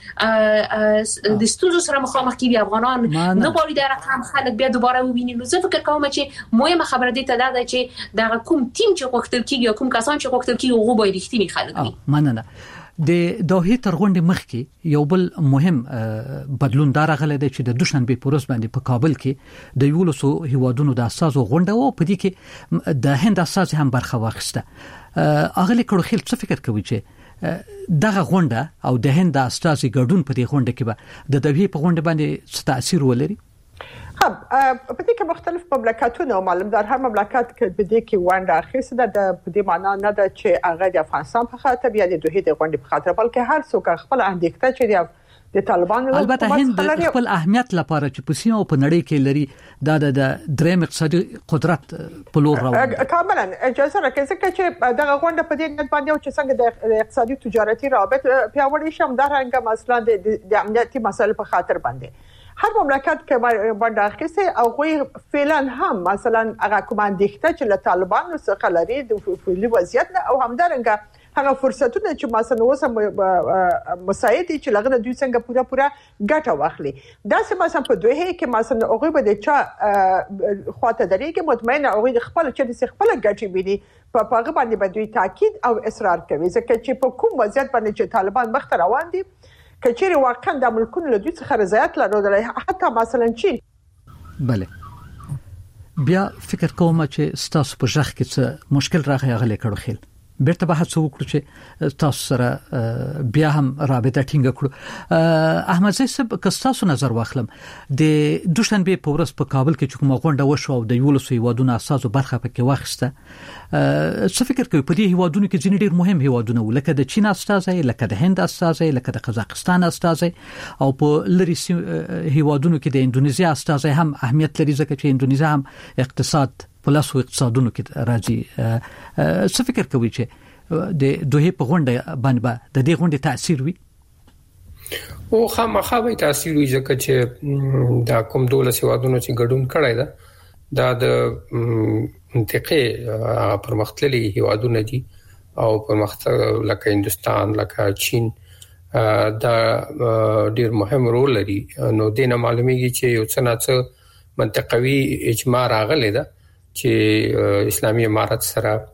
بیا د ستونزو سره مخامخ کیږي، افغانان نه غواړي دا رقم خلک بیا دوباره وویني. نو زه فکر کوم چې مهمه خبره دې ته ده چې دا کوم ټیم چې وختل کیږي کوم کسان چې وختل کیږي هغه به رښتینی خلک وي. مننه. د دوحې تر غونډې مخکې یو بل مهم بدلون دا راغلی دی چې د دوشنبه په ورځ باندې په کابل کې د یولسو هیوادونو د اساسو غونډه و، په دې کې د هند اساس هم برخه واخیسته. اغلی کړوخیل څه فکر کوي چې دغه غونډه او د هند اساسي ګډون په دې غونډه کې به د دوحې په غونډه باندې څه تاثیر ولري؟ ها په دې کې مختلف مملکتونه او معلومدار هر مملکت کې په دې کې ونډه اخیسته ده. په دې معنی نه ده چې هغه د افغانستان په خاطر یا د دوحې د غونډې په خاطر، بلکې هر څوک خپل اندېښنه چې د طالبانو البته هند خپل اهمیت لپاره چې په سیمه او په نړۍ کې لري دا د دریم اقتصادي قدرت په لور روان دي. کاملا اجازه راکړئ چې دغه غونډه په دې نیت باندې چې څنګه د اقتصادي تجارتي روابط پیاوړي شي، دا رنګه مثلا د امنیتي مسایلو په خاطر باندې هر مملکت کې باندې اخیسته او غوي فعلا هم مثلا هغه کوم اندېښنه چې له طالبانو څخه لري د فعلي وضعیت نه او همدارنګه هغه فرصتونه چې مثلا اوس مساعدي چې لغنه دوی څنګه پورا پورا ګټه واخلي. دا چې مثلا په دوحې کې مثلا هغه به د چا خواته درېږي مطمئنه هغه خپل چې خپل ګټه ویني په هغه باندې به دوی تاکید او اصرار کوي، ځکه چې په کوم وضعیت باندې چې طالبان مخ ته روان دي کچېری واقعا د ملکونو له دوی څخه رضایت لري، حتی مثلا چین. بله بیا فکر کوم چې ستاسو په ځخ کې څه مشکل راغی غلې کړو خیل بیرته به هڅه وکړو چې تاسو سره بیا هم رابطه ټینګ کړو. احمد زی صاحب که تاسو نظر واخلم د دوشنبه په ورځ په کابل کې چې کومه غونډه وشو او د یولسو هیوادونو اساسو برخه پکې واخیسته، څه فکر کوي په دې هیوادونو کې ځینې ډېر مهم هیوادونه لکه د چین استازي، لکه د هند استازي، لکه د قزاقستان استازي او په لری هیوادونو کې د اندونیزیا استازي هم اهمیت لري ځکه چې اندونیزیا هم اقتصاد پلاسو اقتصادونو کې راځي. څه فکر کوي چې د دوحې په غونډه باندې د دې غونډې تاثیر وي؟ او خامخا به تاثیر وي ځکه چې دا کوم دولس هیوادونو چې ګډون کړی ده دا د منطقې پرمختللي هیوادونه دي او پرمختللي لکه هندستان لکه چین دا ډیر مهم رول لري. نو دینه معلومیږي چې یو څه نه څه منطقوي اجماع راغلی ده چې اسلامي امارت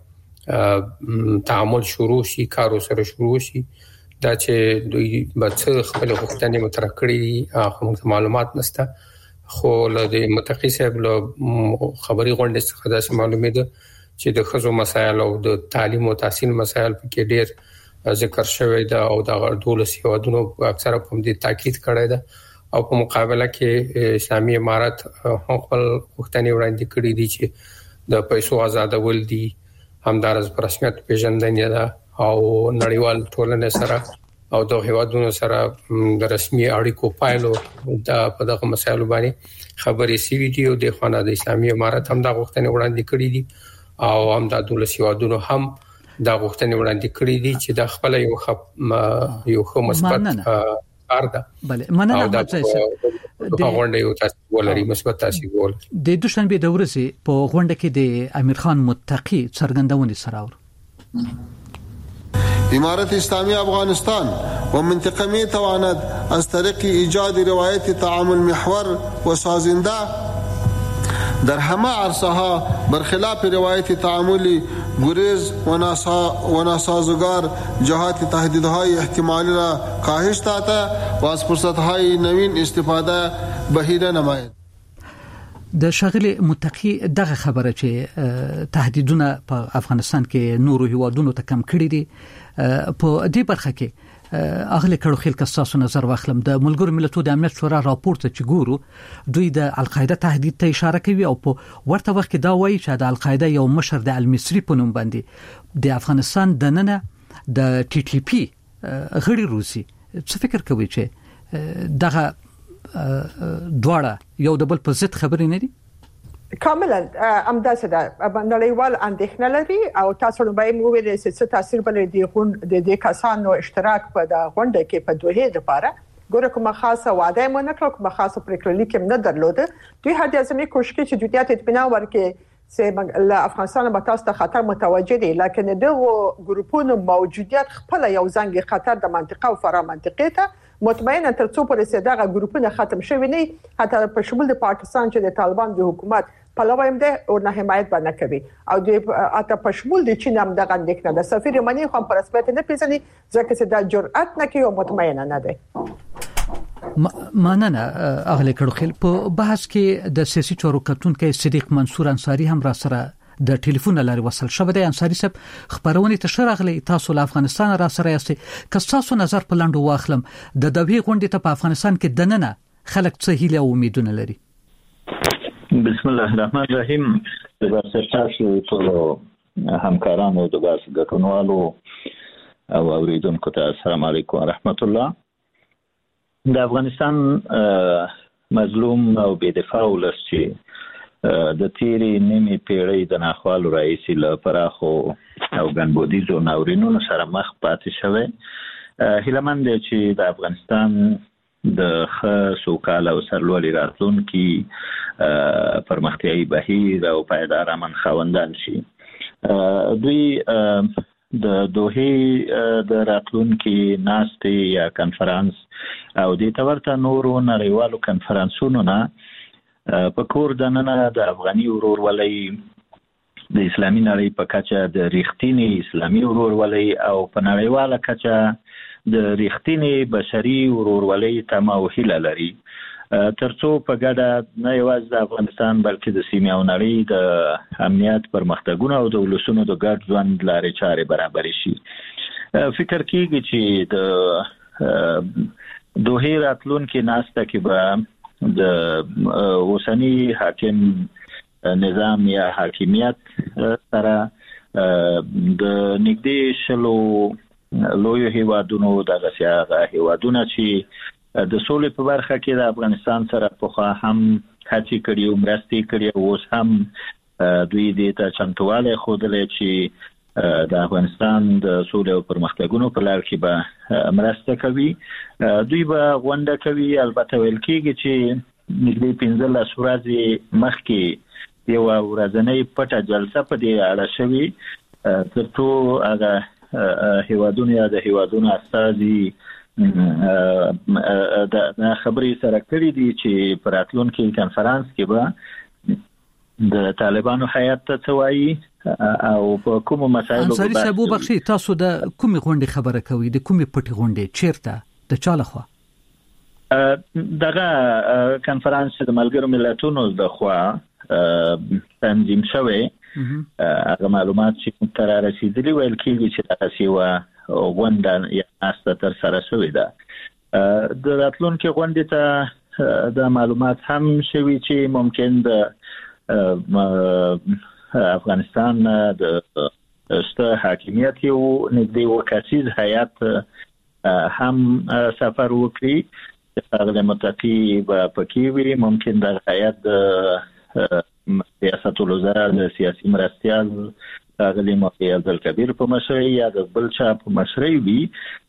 سره تعامل شروع شي، کارو سره شروع شي. دا چې دوی بچ خپل غوښتنې مطرح کړي هغه موږ معلومات نشته، خو له متقی صاحب له خبري غونډې څخه دا معلومه ده چې د خزو مسایل او د تعلیم او تحصیل مسایل په کې ډېر ذکر شوی ده او دا دولس هیوادونو اکثره په دې تاکید کړی ده او په مقابله کې اسلامي امارت خپل غوښتنې وړاندې کړې دي چې د پیسو آزادول دي، همدارس پر رسمیت پیژندنې ده او نړیوال ټولنې سره او د هیوادونو سره د رسمي اړیکو پایلو د په دغه مسایلو باندې خبرې سوي دي او د خانه د اسلامي امارت هم د غوښتنې وړاندې کړې دي او هم د دولس هیوادونو هم د غوښتنې وړاندې کړې دي چې د خپل یو خپ یو خو مثبت اردا بله مننه احمد زی صاحب د غونډې یو تاسو ولري مثبت تاثیر ول د دوشنبه د ورځې په غونډه کې د امیر خان متقی څرګندونې سره ور إمارة إسلامية أفغانستان ومنطقة می تواند از طریق ایجاد روایت تعامل محور و سازنده در همه عرصه ها برخلاف روایت تعاملی گریز و ناسازگار جهات تهدیدهای احتمالی را کاهش داده و از فرصتهای نوین استفاده بهیره نماید. د شاغلی متقی دغه خبره چې تهدیدونه په افغانستان کې نورو هیوادونو ته کم کړي دي په دې برخه کې اغلی کړو خل کساسو نظر واخلم د ملګرو ملتونو د امنیت شورا راپور ته چې ګورو دوی د القاعده تهدید ته اشاره کوي او په ورته وخت کې دا وایي چې د القاعده یو مشر د المصری په نوم باندې د افغانستان د ننه د ټي ټي پی غړي روسي. څه فکر کوي چې دغه دواړه یو د بل په ضد خبرې نه دي؟ کاملا امداسه ده نړیوال اندېښنه لري او تاسو نو به مو ویل چې تاثیر بل دی غون د دې کسانو اشتراک په د غونډه کې په دوه لپاره ګوره کومه خاصه وعده مو نه کړو، کومه خاصه پریکړه لیکم نه درلوده. دوی هدا زمي کوشش کوي چې دوی ته اطمینان ورکړي چې له افغانستان به تاسو ته خطر متوجه دي، لکه دغه ګروپونو موجودیت خپل یو ځنګي خطر د منطقه او فرا منطقه ته مطمئنا تر څو پورې چې دغه ګروپونه ختم شوي نه، حتی په شمول د پاکستان چې د طالبان د حکومت پلوه هم ده او نه حمایت باندې کوي او د اته پښمول د چین هم دغه اندېښنه د سفیر منی خو پر رسمیت نه پیژني ځکه چې دا جرأت نه کوي او مطمئنه نه دی. مننه اهل کړخیل. په بحث کې د سیاسي چارو کتونکو صدیق منصور انصاری هم را سره د ټلیفون لاري وصل شوی دی. انصاری صاحب خبرونه تشرغلي تاسو له افغانستان را سره یاستئ که تاسو نظر په لاندو واخلم د دوی غونډې ته په افغانستان کې دننه خلک څه هیله او امیدونه لري. بسم الله الرحمن الرحیم. د تاسو ټول همکارانو د باس ګټونوالو او اوریدونکو ته السلام علیکم ورحمت الله. د افغانستان مظلوم او بې دفاع ولس چې د تیرې نیمې پیړۍ د ناخوالو راهیسې له پراخو او ګڼبودیزو ناورینونو سره مخ پاتې شوی، هیلهمند دی چې د افغانستان د ښه سوکاله او سرلوړي راتلونکي پرمختیایي بهیر او پایدار امن خاوندان شي. دوی د دوحې د راتلونکي ناستې یا کنفرانس او د تورته نورو نړیوالو کنفرانسونو نه په کور دننه د افغاني ورورولۍ د اسلامي نړۍ په کچه د ریښتینی اسلامي ورورولۍ او په نړیواله کچه د ریښتینی بشري ورورولۍ تمه او هیله لري، ترڅو په ګډه نه یوازې د افغانستان بلکې د سیمې او نړۍ د امنیت پرمختګونه او د ولسونو د ګډ ژوند لارې چارې برابر شي. فکر کیږي چې د دوحې راتلونکي ناسته کې به د اوسني حاکم نظام یا حاکمیت سره د نږدې شلو لویو هیوادونو دغه سیاغه هیوادونه چې د سولې په برخه کې د افغانستان سره پخوا هم هڅې کړي او مرستې کړي او اوس هم دوی دې ته چمتووالی ښودلی چې د افغانستان د سولې او پرمختګونو په لار کې به مرسته کوي. دوی به غونډه کوي. البته ویل کېږي چې نږدې پنځلس ورځې مخکې یوه ورځنۍ پټه جلسه په دې اړه شوې تر څو هغه هیوادونه یا د هیوادونو استازي د خبرې سره کړي دي چې په راتلونکي کنفرانس کې به د طالبانو هیات ته څه وایي او په کومو مسایلو باندې. انصاری صاحب وبخښئ، تاسو د کومې غونډې خبره کوئ؟ د کومې پټې غونډې؟ چیرته؟ د چا لخوا؟ دغه کنفرانس د ملګرو ملتونو لخوا تنظیم شوی. هغه معلومات چې تر رسیدلی ویل کېږي چې داسې یوه غونډه یا ناسته ترسره شوې ده. د راتلونکي غونډې ته دا معلومات هم شوي چې ممکن د افغانستان د شته حاکمیت یو نږدې اووه کسیز هیات هم سفر وکړي. ښاغلی متقي به پکې وي. ممکن د هیات د ریاست الوزرا د سیاسي مرستیال ښاغلی مفتی عبدالکبیر په مشرۍ یا د بل چا په مشرۍ وي.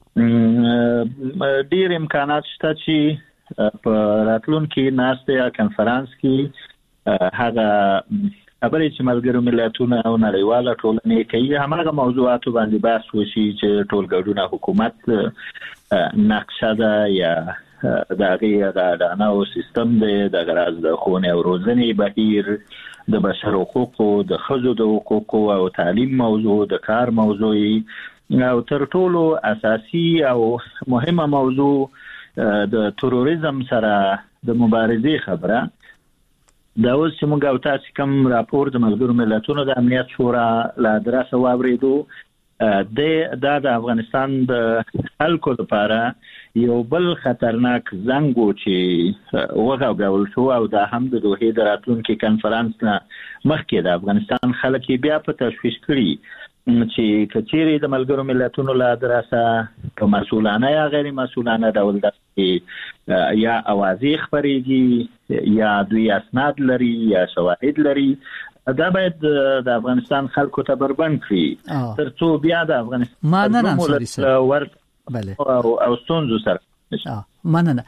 ډېر امکانات شته چې په راتلونکي ناستې یا کنفرانس کې هغه خبرې چې ملګرو ملتونه او نړیواله ټولنې کوي هماغه موضوعاتو باندې بحث وشي چې ټولګډونه حکومت نقشه ده یا د هغې د اډانه او سیستم دی، د غراض د ښوونې او روزنې بهیر، د بشر حقوقو، د ښځو د حقوقو او تعلیم موضوع، د کار موضوع او تر ټولو اساسي او مهمه موضوع د تروریزم سره د مبارزې خبره. دا اوس چې موږ او تاسو کوم راپور د ملګرو ملتونو د امنیت شورا له ادرسه واورېدو، دا د افغانستان د خلکو لپاره یو بل خطرناک زنګ و چې وغږول شو او دا هم د دوحې د راتلونکي کنفرانس نه مخکې د افغانستان خلک بیا په تشویش کړي چې که چیرې د ملګرو ملتونو له ادرسه په مسؤلانه یا غیر مسؤلانه ډول داسې یا اوازې خپرېږي یا دوی اسناد لري یا شواهد لري، دا باید د افغانستان خلکو ته بربند کړي تر څو بیا د افغانستان مننه انصاری صاحب ور بله او ستونزو سره. مننه.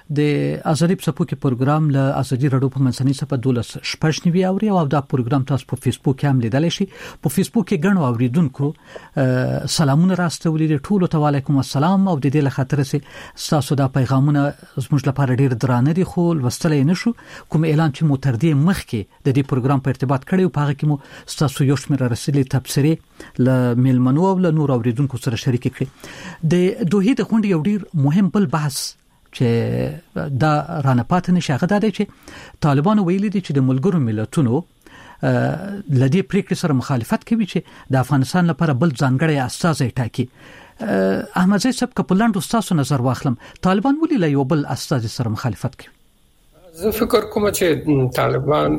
د ازادي په کې پروګرام له ازادي رادیو په منځنۍ صفه دولس شپږ نیوي اوري او دا پروګرام تاسو په فیسبوک کې هم لیدلی شئ. په فیسبوک کې ګڼو اوریدونکو سلامونه راستولي دي، ټولو ته وعلیکم السلام. او د دې له خاطر سه تاسو دا پیغامونه زموږ لپاره ډیر درانه دي خو لوستلای نشو. کوم اعلان چې مو تر دې مخکې د دې پروګرام په ارتباط کړی په هغه کې مو تاسو یو شمېر رسلي تبصرې له میلمنو او له نور اوریدونکو سره شریک کړئ. د دوه د غونډې یو ډیر مهم بل بحث چې دا رانه پاتې نشي هغه دا دی چې طالبان ویلي دي چې د ملګرو ملتونو لدی پریکړې سره مخالفت کوي چې د افغانستان لپاره بل ځانګړی استازی ټاکي. احمد زید صاحب کپلان تاسو نظر واخلم، طالبان ولې له یو بل استازی سره مخالفت کوي؟ زه فکر کوم چې طالبان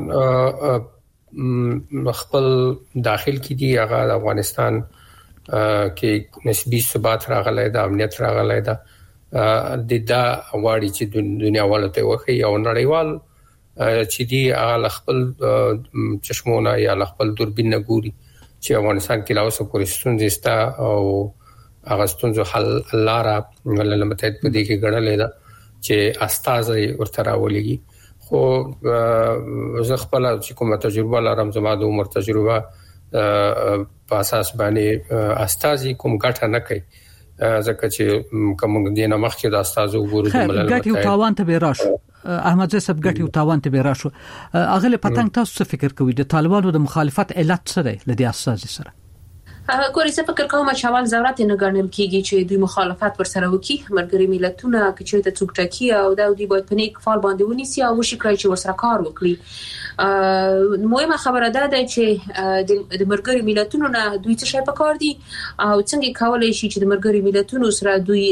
خپل داخل کې دي هغه د افغانستان کې نسبی ثبات راغلی دا امنیت راغلی دا د دا واړي چې دنیا ولته وخی او نړیوال چې دی هغه خپل چشمونه یا خپل دوربین نه ګوري چې افغانستان کې لاوس پورې ستونزې ستا او هغه ستونزو حل لاره ملل متحد په دې کې غړلې ده چې استازي ورته راولېږي. خو زه خپل چې کومه تجربه لرم زما د عمر تجربه په اساس باندې استازي کوم ګټه نه کوي ځکه چې کوم دینه مخکې د استازو ګورو د ملل متحد ګټي او تاوان ته به راشو. احمد زید ګټي او تاوان ته به راشو. اغله پتنګ تاسو څه فکر کوئ د طالبانو د مخالفت علت څه دی لدی استازي سره؟ ګورې زه فکر کوم چې اول ضرورت نه ګڼل کیږي چې دوی مخالفت پر سره وکړي. ملګری ملتونه چې د څوک ټاکي او د دوی باید په نیک فال باندې ونیسي او وشي کړی چې ورسره کار وکړي. مهمه خبره ده چې د ملګری ملتونو نه دوی څه شي په کار دي او څنګه کولای شي چې د ملګری ملتونو سره دوی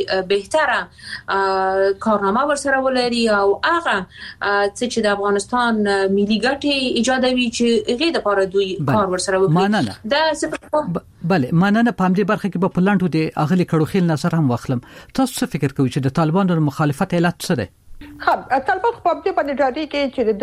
بهتره کارنامه ورسره ولري او هغه چې د افغانستان ملي ګټې ایجادوي چې هغه د لپاره دوی کار ورسره وکړي. دا څه بله ماننه په همدې برخه کې په پلانټو د اغلی کړوخیل نظر هم واخلم. تاسو څه فکر کوئ چې د طالبانو د مخالفت علت څه دی؟ ها طالبان په دې باندې جاري کې چې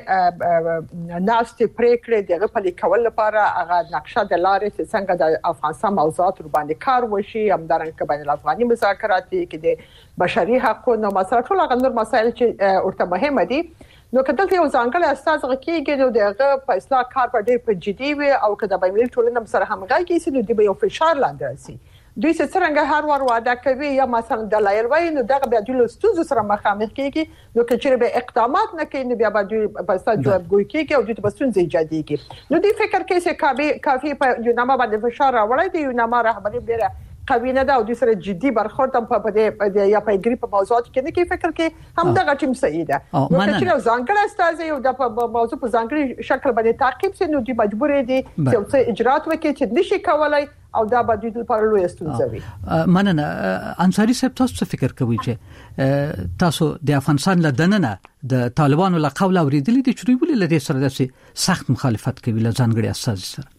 دغه ناستې پریکړې دغه په لیکول لپاره هغه نقشه د لارې چې څنګه د افغانستان موضوعات ور باندې کار وشي همدارنګه بین الافغاني مذاکرات کې د بشري حقوقو مسله ټول هغه نور مسایل چې ورته مهمه دي. نو کله یو ځانګړی استاد غکیږي نو دغه په اصلاح کار په ډېر په جدي وي او کله به ملي ټولنه سره همغږي شي نو د یو فشار لاندې راسي. دوی څنګه هر وار وعده کوي یا مثلا دلایل وایي نو دغه بیا د ستونزو سره مخامخ کیږي نو چې به اقدامات نه کوي نو بیا به دوی په ستاسو جوابګوي کیږي او دوی په ستونزې ایجاديږي. نو دوی فکر کوي چې کافي کافي په یو نامه باندې فشار راوړي دی یو نامه رهبری ډیره قوی نه ده او د سره جدي برخورد هم په دې یا په ګری په موضوعات کې نه کې فکر کې هم دغه ټیم صحیح ده. نو چې ځانګړی استازي یو د موضوع په ځانګړي شکل باندې تعقیب سي نو دوی مجبور دي چې څه اجرات وکړي چې نشي کولای او دا به دوی لپاره لوی ستونزه وي. مننه. انصاری صاحب تاسو څه فکر کوئ چې تاسو د افغانستان له دننه د طالبانو له قول اوریدلې دي چې دوی ولې لدې سره داسې سخت مخالفت کوي له ځانګړي استازي سره؟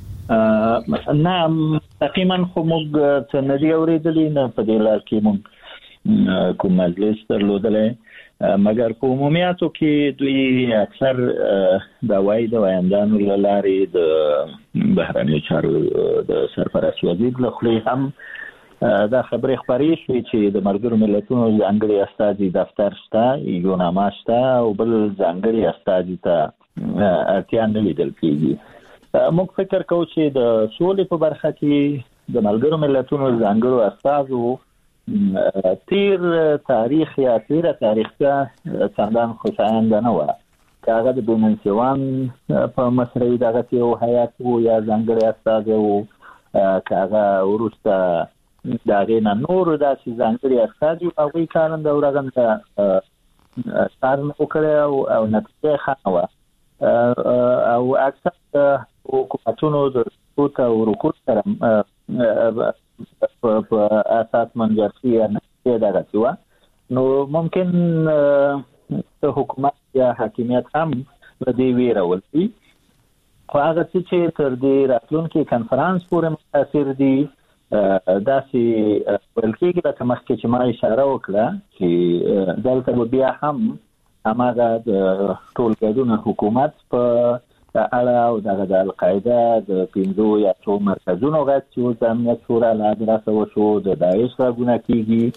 نه تقریبا خو موږ څه نه دی اورېدلې نه په دې لار کې موږ کوم مجلس درلودلې مګر په عمومیاتو کې دوی اکثر د وای د وایندانو لارې د بهرنیو چارو د سرپرست وزیر له خولې هم دا خبرې خبرې شوې چې د ملګرو ملتونو ځانګړي استازي دفتر شته یو نامه شته او بل ځانګړي استازي ته اړتیا نه لیدل کېږي. موږ فکر کوو چې د سولې په برخه کې د ملګرو ملتونو ځانګړو استازو تیر تاریخ یا تیر تاریخ ته څندان خوشایند نه و. هغه د بومنسوان په مسرې دغه یو حیات وو یا ځانګړي استازي وو هغه ورسته دغه نه نور داسې ځانګړي استازي او وی کارند او راغند کار وکړ او نتیجه خانه او اکثر حکومتونو د سقوط او رکود سره په اساس منځري نه دغه سوا نو ممکن حکومت یا حاکمیت هم د دې ویرول دي خو هغه چې تر دې راتلونکي کانفرنس پورې متاثر دي داسې ولکېږي لکه مخکې چې ما اشاره وکړه چې دلته بیا هم هماغه د ټولګډون حکومت په اړه او دغه د القاعده د پنځو یا څو مرکزونو غږ چې د امنیت شورا له اجراسه وشو د داعش راګونه کیږي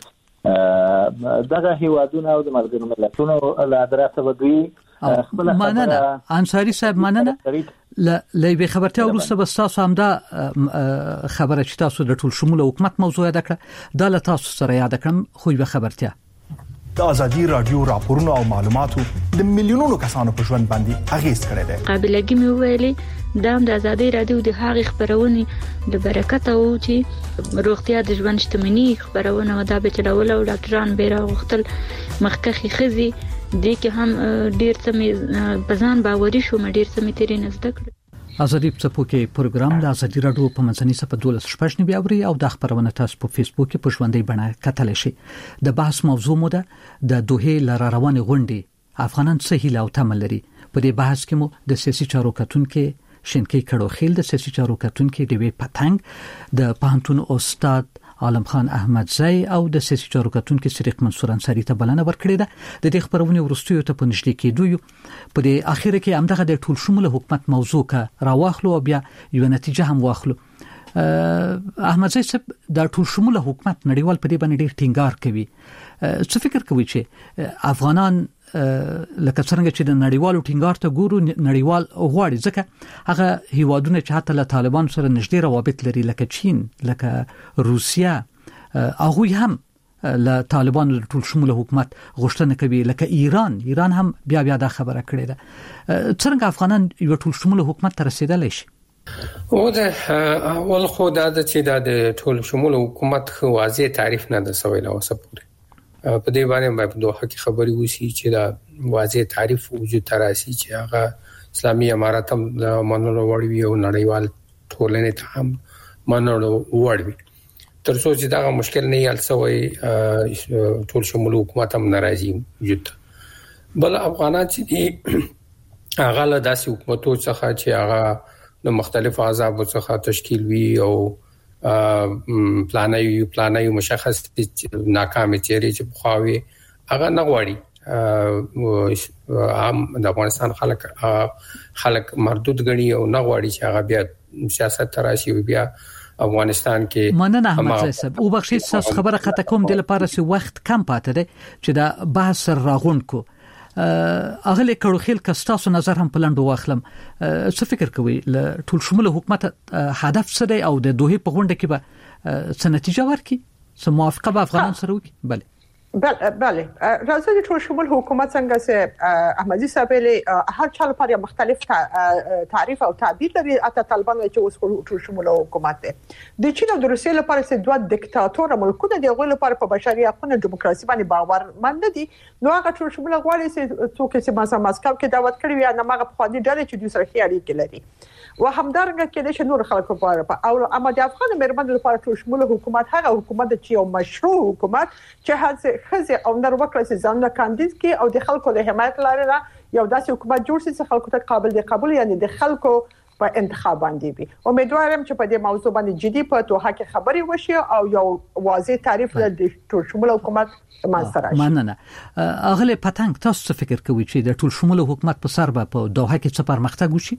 دغه هیوادونه او د ملګرو ملتونو له ادرسه بدوي خپل مننه انصاری صاحب مننه ل لوي خبرته ورسته بس تاسو هم دا خبره چې تاسو د ټول شموله حکومت موضوع یاد کړه دا له تاسو سره یاد کړم خو به خبرته د ازادي رادیو راپورونو او معلوماتو د میلیونونو کسانو په ژوند باندې اغیز کړی دی. قابلګي مې ویلي دا د ازادي رادیو د هغې خبرونه د برکت او چې روغتیا د ژوند شتمنۍ خبرونه ودا به چلول او ډاکټران به راغختل مخکخي خزي د کې هم ډیر څه بزان باوري شو مې ډیر څه مې تیرې نزد کړ. ازادي په کې پروګرام د ازادي رادیو په منځنۍ صفحه دولس شپږ نیو اوري او د خبرونه تاسو په فیسبوک کې په ژوندۍ بڼه کتل شي. د بحث موضوع مو ده د دوه لار روان غونډې افغانان صحیح او تمل لري. په دې بحث کې مو د سیاسي چارو کتونکو شینکی کړو خیل د سیاسي چارو کتونکو دیوی پتنګ د پانتون استاد عالم خان احمدزی او د سیاسي چارو کتونکو شریک منصور انصاری ته بلنه ورکړې ده. د دې خبرونه ورستیو ته په نشټي کې دوی په دې اخیره کې همدغه د ټول شموله حکومت موضوع کا راوخلو او بیا یو نتیجه هم واخلو. احمدزی صاحب د ټول شموله حکومت نړیوال په دې باندې ډیر ټینګار کوي. څه فکر کوي چې افغانان لکه څنګه چې د نړیوالو ټینګار ته ګورو نړیوال غواړي ځکه هغه هیوادونه چې حتی له طالبان سره نږدې روابط لري لکه چین لکه روسیا هغه هم له طالبان له ټول شموله حکومت غوښتنه کوي لکه ایران ایران هم بیا بیا دا خبره کړې ده. څنګه افغانان یو ټول شموله حکومت ته رسیدلی شي؟ او د اول خو دا چې د ټول شموله حکومت خو واضح تعریف نه ده سوي لا وسپوري په دې باندې په دوه کې خبري وسی چې دا واضح تعریف وجود تراسي چې هغه اسلامي امارات هم د منلو وړوي او نړیوال ټولنې ته هم منلو وړوي. تر څو چې دا مشکل نه یال سوي ټول شموله حکومت هم ناراضي وجود. بل افغانان چې هغه له داسې حکومتو څخه چې هغه د مختلفو احزاب څخه تشکیل وي او پلانای پلانای مشخص ناکام چیرې چې بخاوي هغه نه غواړي عام د افغانستان خلک خلک مردود غني او نه غواړي چې هغه بیا سیاست تراشي بیا افغانستان کې. مننه احمد صاحب او بخښي تاسو خبره خطا کوم د لپاره چې وخت کم پاتې دی چې دا بحث راغون کو اغلی کړو خیل کستاسو نظر هم پلانډو واخلم. څه فکر کوي ل ټول شموله حکومت هدف څه دی او د دوه په غونډه کې به څه نتیجه ورکړي څه موافقه به افغانان سره وکړي؟ بله بله بله راځي د ټول شمول حکومت څنګه چې احمدزي صاحب له هر چا لپاره مختلف تعریف او تعبیر لري. اته طالبان چې اوس ټول شمول حکومت دی د چین او د روسیې لپاره چې دوه دیکتاتور ملکونه دی غوړي لپاره په بشري حقوقو دیموکراسي باندې باور مند دي. نو هغه ټول شمول غواړي چې څوک چې ماسا ماسکو کې دعوت کړی وي نه هغه په خاطر ډېر چې دوی سره اړیکې لري و همدارنګه کې د نور خلکو لپاره او اما د افغان مېرمن لپاره ټول شمول حکومت هغه حکومت چې یو مشروع حکومت چې هڅه خزه او نر وکړي چې ځان کاندید کی او د خلکو له حمایت لري یو داسې حکومت جوړ شي چې خلکو ته قابل دي قبول یعنی د خلکو په انتخاب باندې وي. امیدوارم چې په دې موضوع باندې جدي په توګه کې خبري وشي او یو واضح تعریف د ټول شمول حکومت منځته راشي. مننه. اغله پتنګ تاسو فکر کوي چې د ټول شمول حکومت په سر به په دوه کې څه پرمختګ وشي؟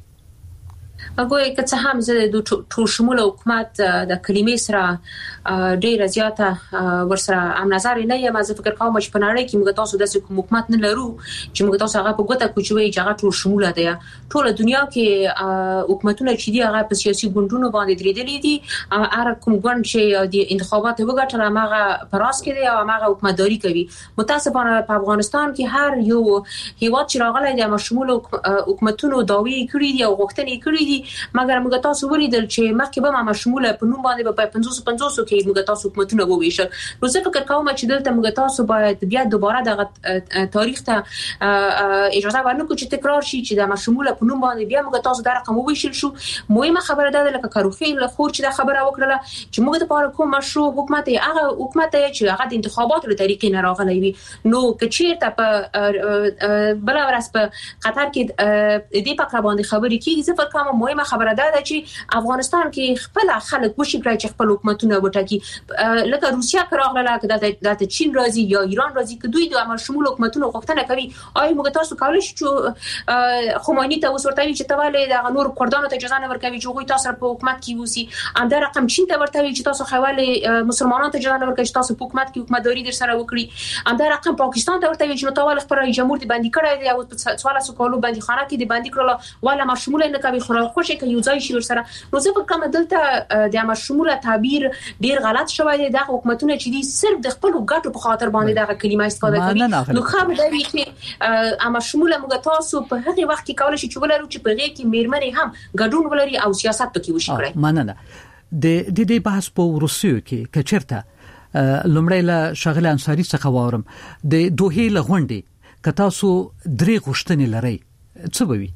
هغه که څه هم زه د ټول شموله حکومت د کلمې سره ډېر زیاته ورسره ام نظر نه یم. زه فکر کوم چې په نړۍ کې موږ تاسو د حکومت نه لرو چې موږ تاسو هغه په ګوته کوچوي چې هغه ټول شموله دی. ټول دنیا کې حکومتونه چې دی هغه په سیاسي ګوندونو باندې درېدلې دي. هر کوم ګوند چې د انتخابات وګټل هغه پراس کې دی او هغه حکومتداري کوي. متاسفانه په افغانستان کې هر یو هیواد چې راغلی د شموله حکومتونو داوی کړی دی او غوښتنې کړی دي مګر موږ تاسو ولیدل چې مخکې به ما شموله په نوم باندې په پنځوس پنځوس کې موږ تاسو حکومتونه وویشل. نو زه فکر کوم چې دلته موږ تاسو باید بیا دوباره د تاریخ ته اجازه ورنکړو چې تکرار شي چې د شموله په نوم باندې بیا موږ تاسو د رقم وویشل شو. مهمه خبره ده لکه کاروخیل خور چې د خبره وکړه چې موږ د پاره کوم مشروع حکومت هغه حکومت چې هغه د انتخاباتو له طریقې نه راغلی وي. نو کچیرته په بل ورځ په قطر کې د دې په اړه باندې خبرې کیږي. زه فکر کوم مهمه خبره ده چې افغانستان کې خپل خلک وشي کړی چې خپل حکومتونه وټاکي لکه روسیا کراغله که د چین راځي یا ایران راځي که دوی د عمل شمول حکومتونو غوښتنه کوي آیا موږ تاسو کولای شو چې خمینی ته وسورتوي چې تواله د نور کردانو ته اجازه نه ورکوي چې غوي تاسو په حکومت کې وسی ام در رقم چین ته ورته چې تاسو حواله مسلمانانو ته اجازه نه ورکوي چې تاسو په حکومت کې حکومتداري در سره وکړي ام در رقم پاکستان ته ورته چې نو تواله خبر رئیس جمهور دی باندې کړی دی او په سوال سکولو باندې خانه کې دی باندې کړل ولا مشمول نه کوي خو خوشي کوي یو ځای شي ور سره نو زه په کومه دلته د مشموله تعبیر ډیر غلط شوی دی د حکومتونو چې دي صرف د خپل ګټو په خاطر باندې دغه کلمه استفاده کوي نو خو به دی چې اما شموله موږ تاسو په هغه وخت کې کولای شي چې ولرو چې په غي کې میرمنې هم ګډون ولري او سیاست پکې وشي کړی مننه د د دې بحث په روسیو کې کچرته لومړی له شغله انصاری څخه وورم د دوه لغونډي کتا سو درې غشتنې لري څه بوي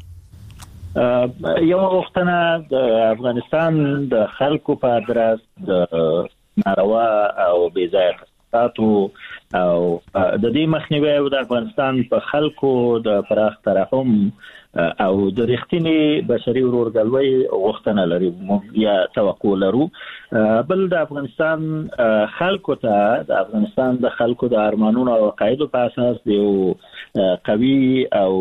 یو غوښتنه د افغانستان د خلکو په ادرس د ناروا او بې ځایه تاسو او د دې مخنیوي د افغانستان په خلکو د پراخ ترحم او د رښتینی بشري ورورګلوي غوښتنه لري یا توقع لرو بل د افغانستان خلکو ته د افغانستان د خلکو د ارمانونو او عقایدو په اساس دی قوي او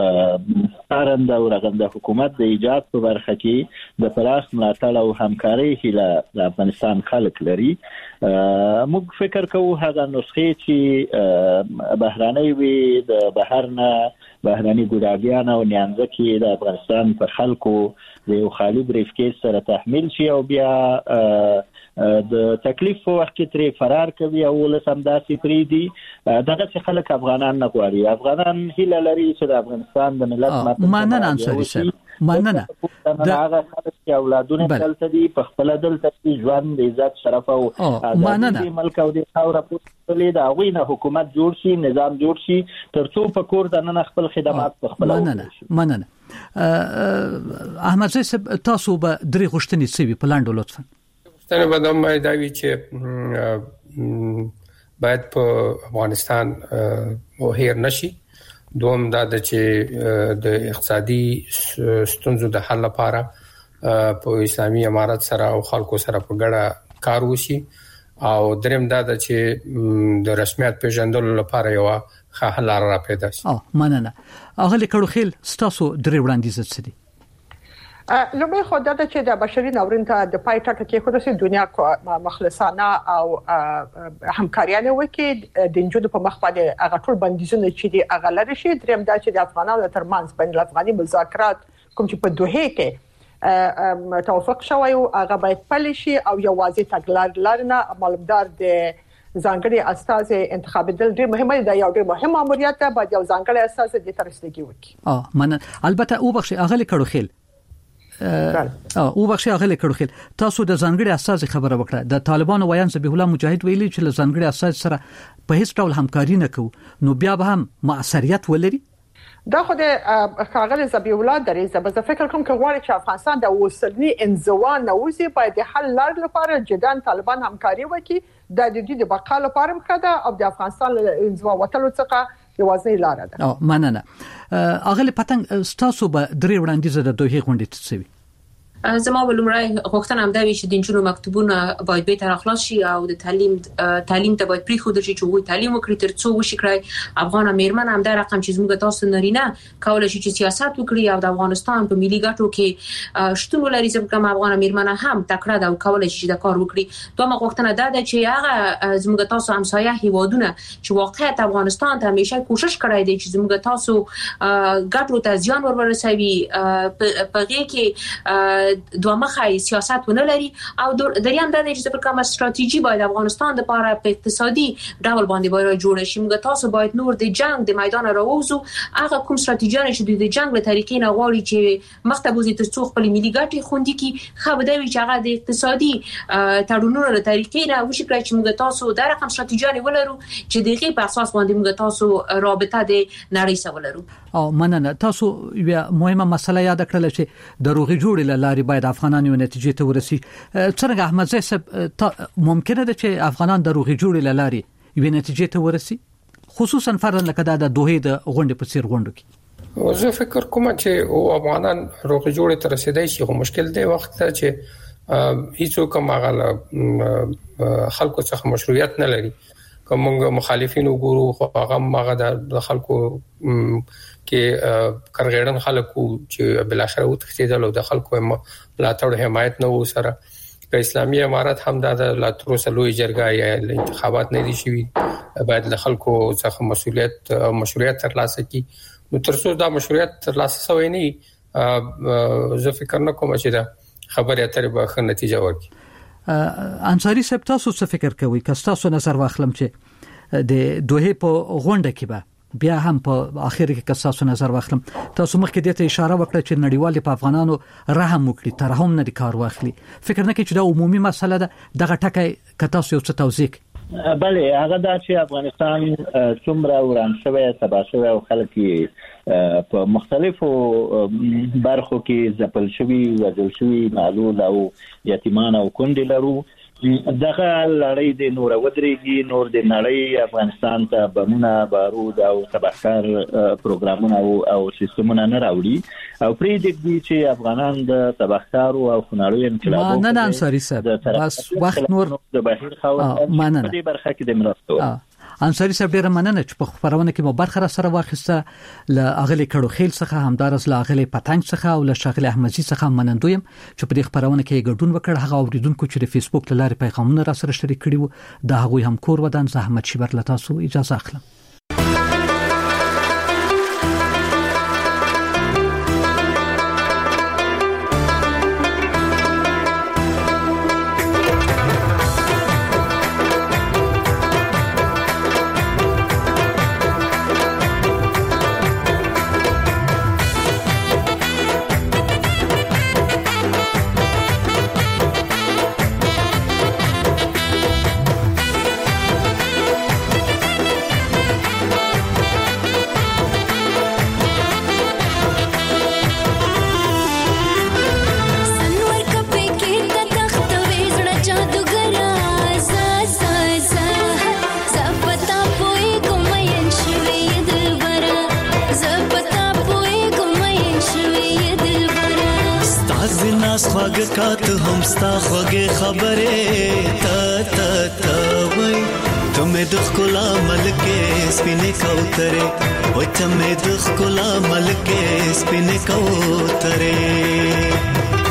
پرنده او رغنده حکومت د ایجاد په برخه کې د پراخ ملاتړ او همکاري هیله د افغانستان خلک لري موږ فکر کوو هغه نسخې چې بهراني وي د بهرنه بهراني ګډاګیان او نیانځکه د افغانستان په خلکو د یو خالي بریفکیس سره تحمیل شي او بیا د تکلیف په وخت کې ترې فرار کوي او لسم داسې پریدي دغه څه خلک افغانان نه غواړي افغانان هیله لري چې د افغانستان د ملت ماته مننه انصاری صاحب مننه د هغه خلک چې اولادونه دلته دي په خپل دلته ژوند د عزت شرف او آزادي ملک او د خاور په لید هغه نه حکومت جوړ شي نظام جوړ شي ترڅو په کور د نن خپل خدمات په خپل مننه مننه احمد صاحب تاسو به درې غشتنې سوي په لاندو لطفا ستنه بدوم دا وی چې باید په افغانستان او هیر نشي دوم دا چې د اقتصادي ستونزو د حل لپاره په اسلامي امارت سره او خلکو سره په ګډه کار وشي او دریم دا چې د رسمیت پیژندلو لپاره یو ښه حل را پیدا شي اه مننه اغلی کړو خیل ستاسو درې وړاندیز څه دي لومړی خو دا چې د بشري ناورین ته د پای ټاکه کې خو د دنیا مخلصانه او همکاریانه وکړي د انجونو په مخ باندې هغه ټول بندیزونه چې دی هغه لري شي دریم دا چې د افغانانو ترمنځ بین الافغاني مذاکرات کوم چې په دوه کې توافق شوی او هغه باید پلي شي او یو واضح تګلار لرنه معلومدار د ځانګړي استاذ انتخابیدل ډېر مهمه ده یو ډېر مهم ماموریت ده باید یو ځانګړي استاذ د ترستګي وکړي اه من البته او بخښي اغلی کړو خیل او بخښي اغلی کړو خیل تاسو د ځانګړي اساس خبره وکړه د طالبانو ویان ذبیح الله مجاهد ویلي چې له ځانګړي اساس سره په هیڅ ډول همکاري نه کوي نو بیا به هم موثریت ولري دا خو د خاغلی ذبیح الله درې زبر فکر کوم چې غواړي چې افغانستان د وسلنی انزوا نوځي باید د حل لار لپاره جدان طالبان همکاري وکړي د دې د بقا لپاره مخده او د افغانستان انزوا وټلو څخه یوازې لار ده او مننه اغلی پتنګ ستاسو به درې وړاندیز د دوه غونډې تسوي زما ولومړی غوښتنه هم دا وی چې د انجونو مکتوبونه باید به تر اخلاص شي او د تعلیم تعلیم ته باید پریخو درشي چې وي تعلیم وکړي ترڅو وشي کړی افغان میرمن هم دا رقم چې زموږ تاسو نارینه کولای شي چې سیاست وکړي او د افغانستان په ملي ګټو کې شتون ولري چې کوم افغان میرمن هم تکړه ده او کولای شي د کار وکړي دوه غوښتنه دا ده چې هغه زموږ تاسو همسایه هیوادونه چې واقعیت افغانستان ته همیشه کوشش کړی دی چې زموږ تاسو ګټو ته زیان ورورسوي په غي کې دوه مخه سیاست ونه لري او دریم د دې چې کومه ستراتیژي باید افغانستان د لپاره په اقتصادي ډول باندې باید جوړ شي موږ تاسو باید نور د جنگ د میدان راووزو هغه کوم ستراتیژي چې د جنگ له طریقې نه غواړي چې مختبوزي ترڅو خپل ملي ګټې خوندي کی خو د وی چې هغه د اقتصادي تړونونو له طریقې نه وشي کړی چې موږ تاسو د رقم ستراتیژي ولرو چې دغه په اساس باندې موږ تاسو رابطه د نړۍ سره ولرو او مننه تاسو یو مهمه مسله یاد کړل چې د روغي جوړې لاري باید افغانان یو نتیجې ته ورسي څنګه احمد صاحب ممکنه ده چې افغانان د روغي جوړې لاري یو نتیجې ته ورسي خصوصا فرض لکه دا د دوه د غونډې په څیر غونډو کې زه فکر کوم چې او افغانان روغ جوړ تر رسیدای شي، خو مشکل دی وخت چې هیڅوک ماغله خلکو څخه مشروعیت نه لري. کومه مخالفین وګورو خو هغه ماغه د خلکو کې کرغړن خلکو چې بل اخر وتښتیدل او د خلکو ملاتړ حمایت نه و سره. په اسلامي امارات هم دا د لاترو سلوي جرګه یا انتخابات نه دي شوي، باید له خلکو څخه مسؤلیت او مشروعیت ترلاسه کی. نو ترڅو دا مشروعیت ترلاسه شوی نه، زه فکر نه کوم چې دا خبره اترې به ښه نتیجه ورکړي. انصاری صاحب، تاسو څه فکر کوئ؟ که تاسو نظر واخلم چې د دوه په غونډه کې به بیا هم په اخر کې که تاسو نظر واخلم، تاسو مخکې د ته اشاره وکړه چې نړیوال په افغانانو رحم وکړي، ترحم نه کار واخلي. فکر نه کوي چې دا عمومي مسله ده؟ دغه ټکی که تاسو یو څه توضیح کړئ. بله، هغه دا چې افغانستان څومره وران شوی، تباه شوی او خلک په مختلفو برخو کې ځپل شوي، وژل شوي، معلول او یتیمان او کونډې لرو. دغه لړۍ د نور ودرېږي، نور د نړۍ افغانستان ته بمونه، بارود او تبهکار پروګرامونه او سیستمونه نه راوړي او پرېږدي چې افغانان د تبهکارو او خونړیو انقلابونو نه نه انصاری صاحب بس وخت نور د بهیر خاوند په دې برخه کې د مرستو. انصاری صاحب ډیره مننه چې په خبرونه کې مو برخه را سره واخیسته. ل اغلی کړو خیل څخه همدارس ل اغلی پتنګ څخه او ل شغل احمدزي څخه منندویم چې په دې خبرونه کې ګډون وکړ. هغه اوریدونکو چې د فیسبوک لارې پیغامونه را سره شریک کړي وو، دا هغه هم کور ودان. زحمت شبر لتا سو اجازه اخلم. کات هم ستا خوږه خبره تا تا تا وای تمه د خلا ملکه سپینه کوتره وای تمه د خلا ملکه سپینه کوتره.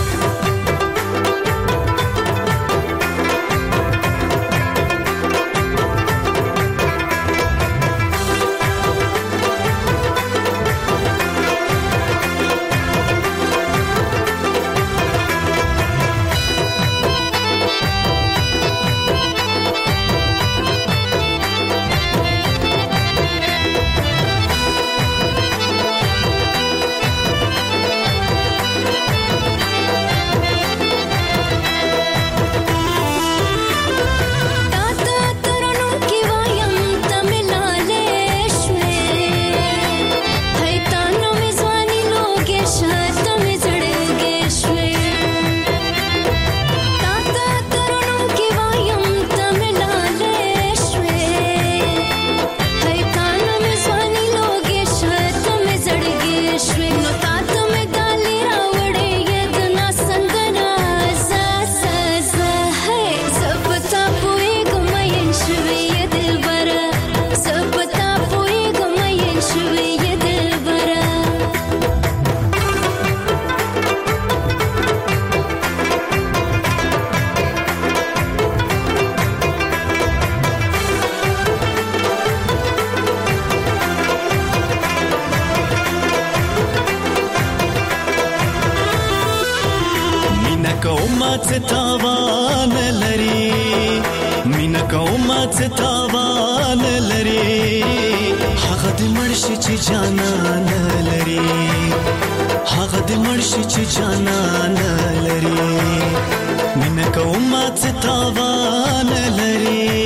تاوان لري مینا کومات تاوان لري هغه د مرشي چې جانان لري هغه د مرشي چې جانان لري مینا کومات تاوان لري.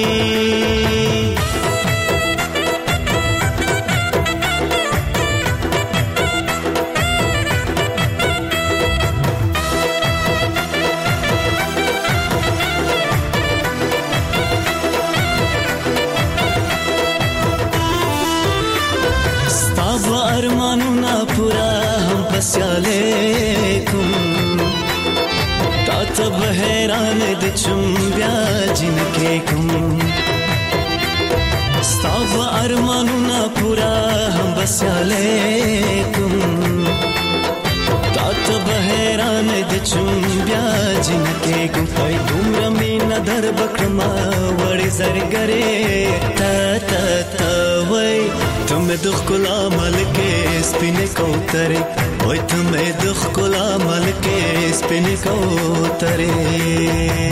حیران د چم بیا جن کې کوم ستاسو ارمانونه پورا هم بساله کوم تاسو به حیران د چم بیا جن کې کوم پای دومره مینا در بکرما وړي زرګره تا تا تا وای تم د خلا ملکه سپینه کوتره وای تم د خلا ملکه سپینه کوتره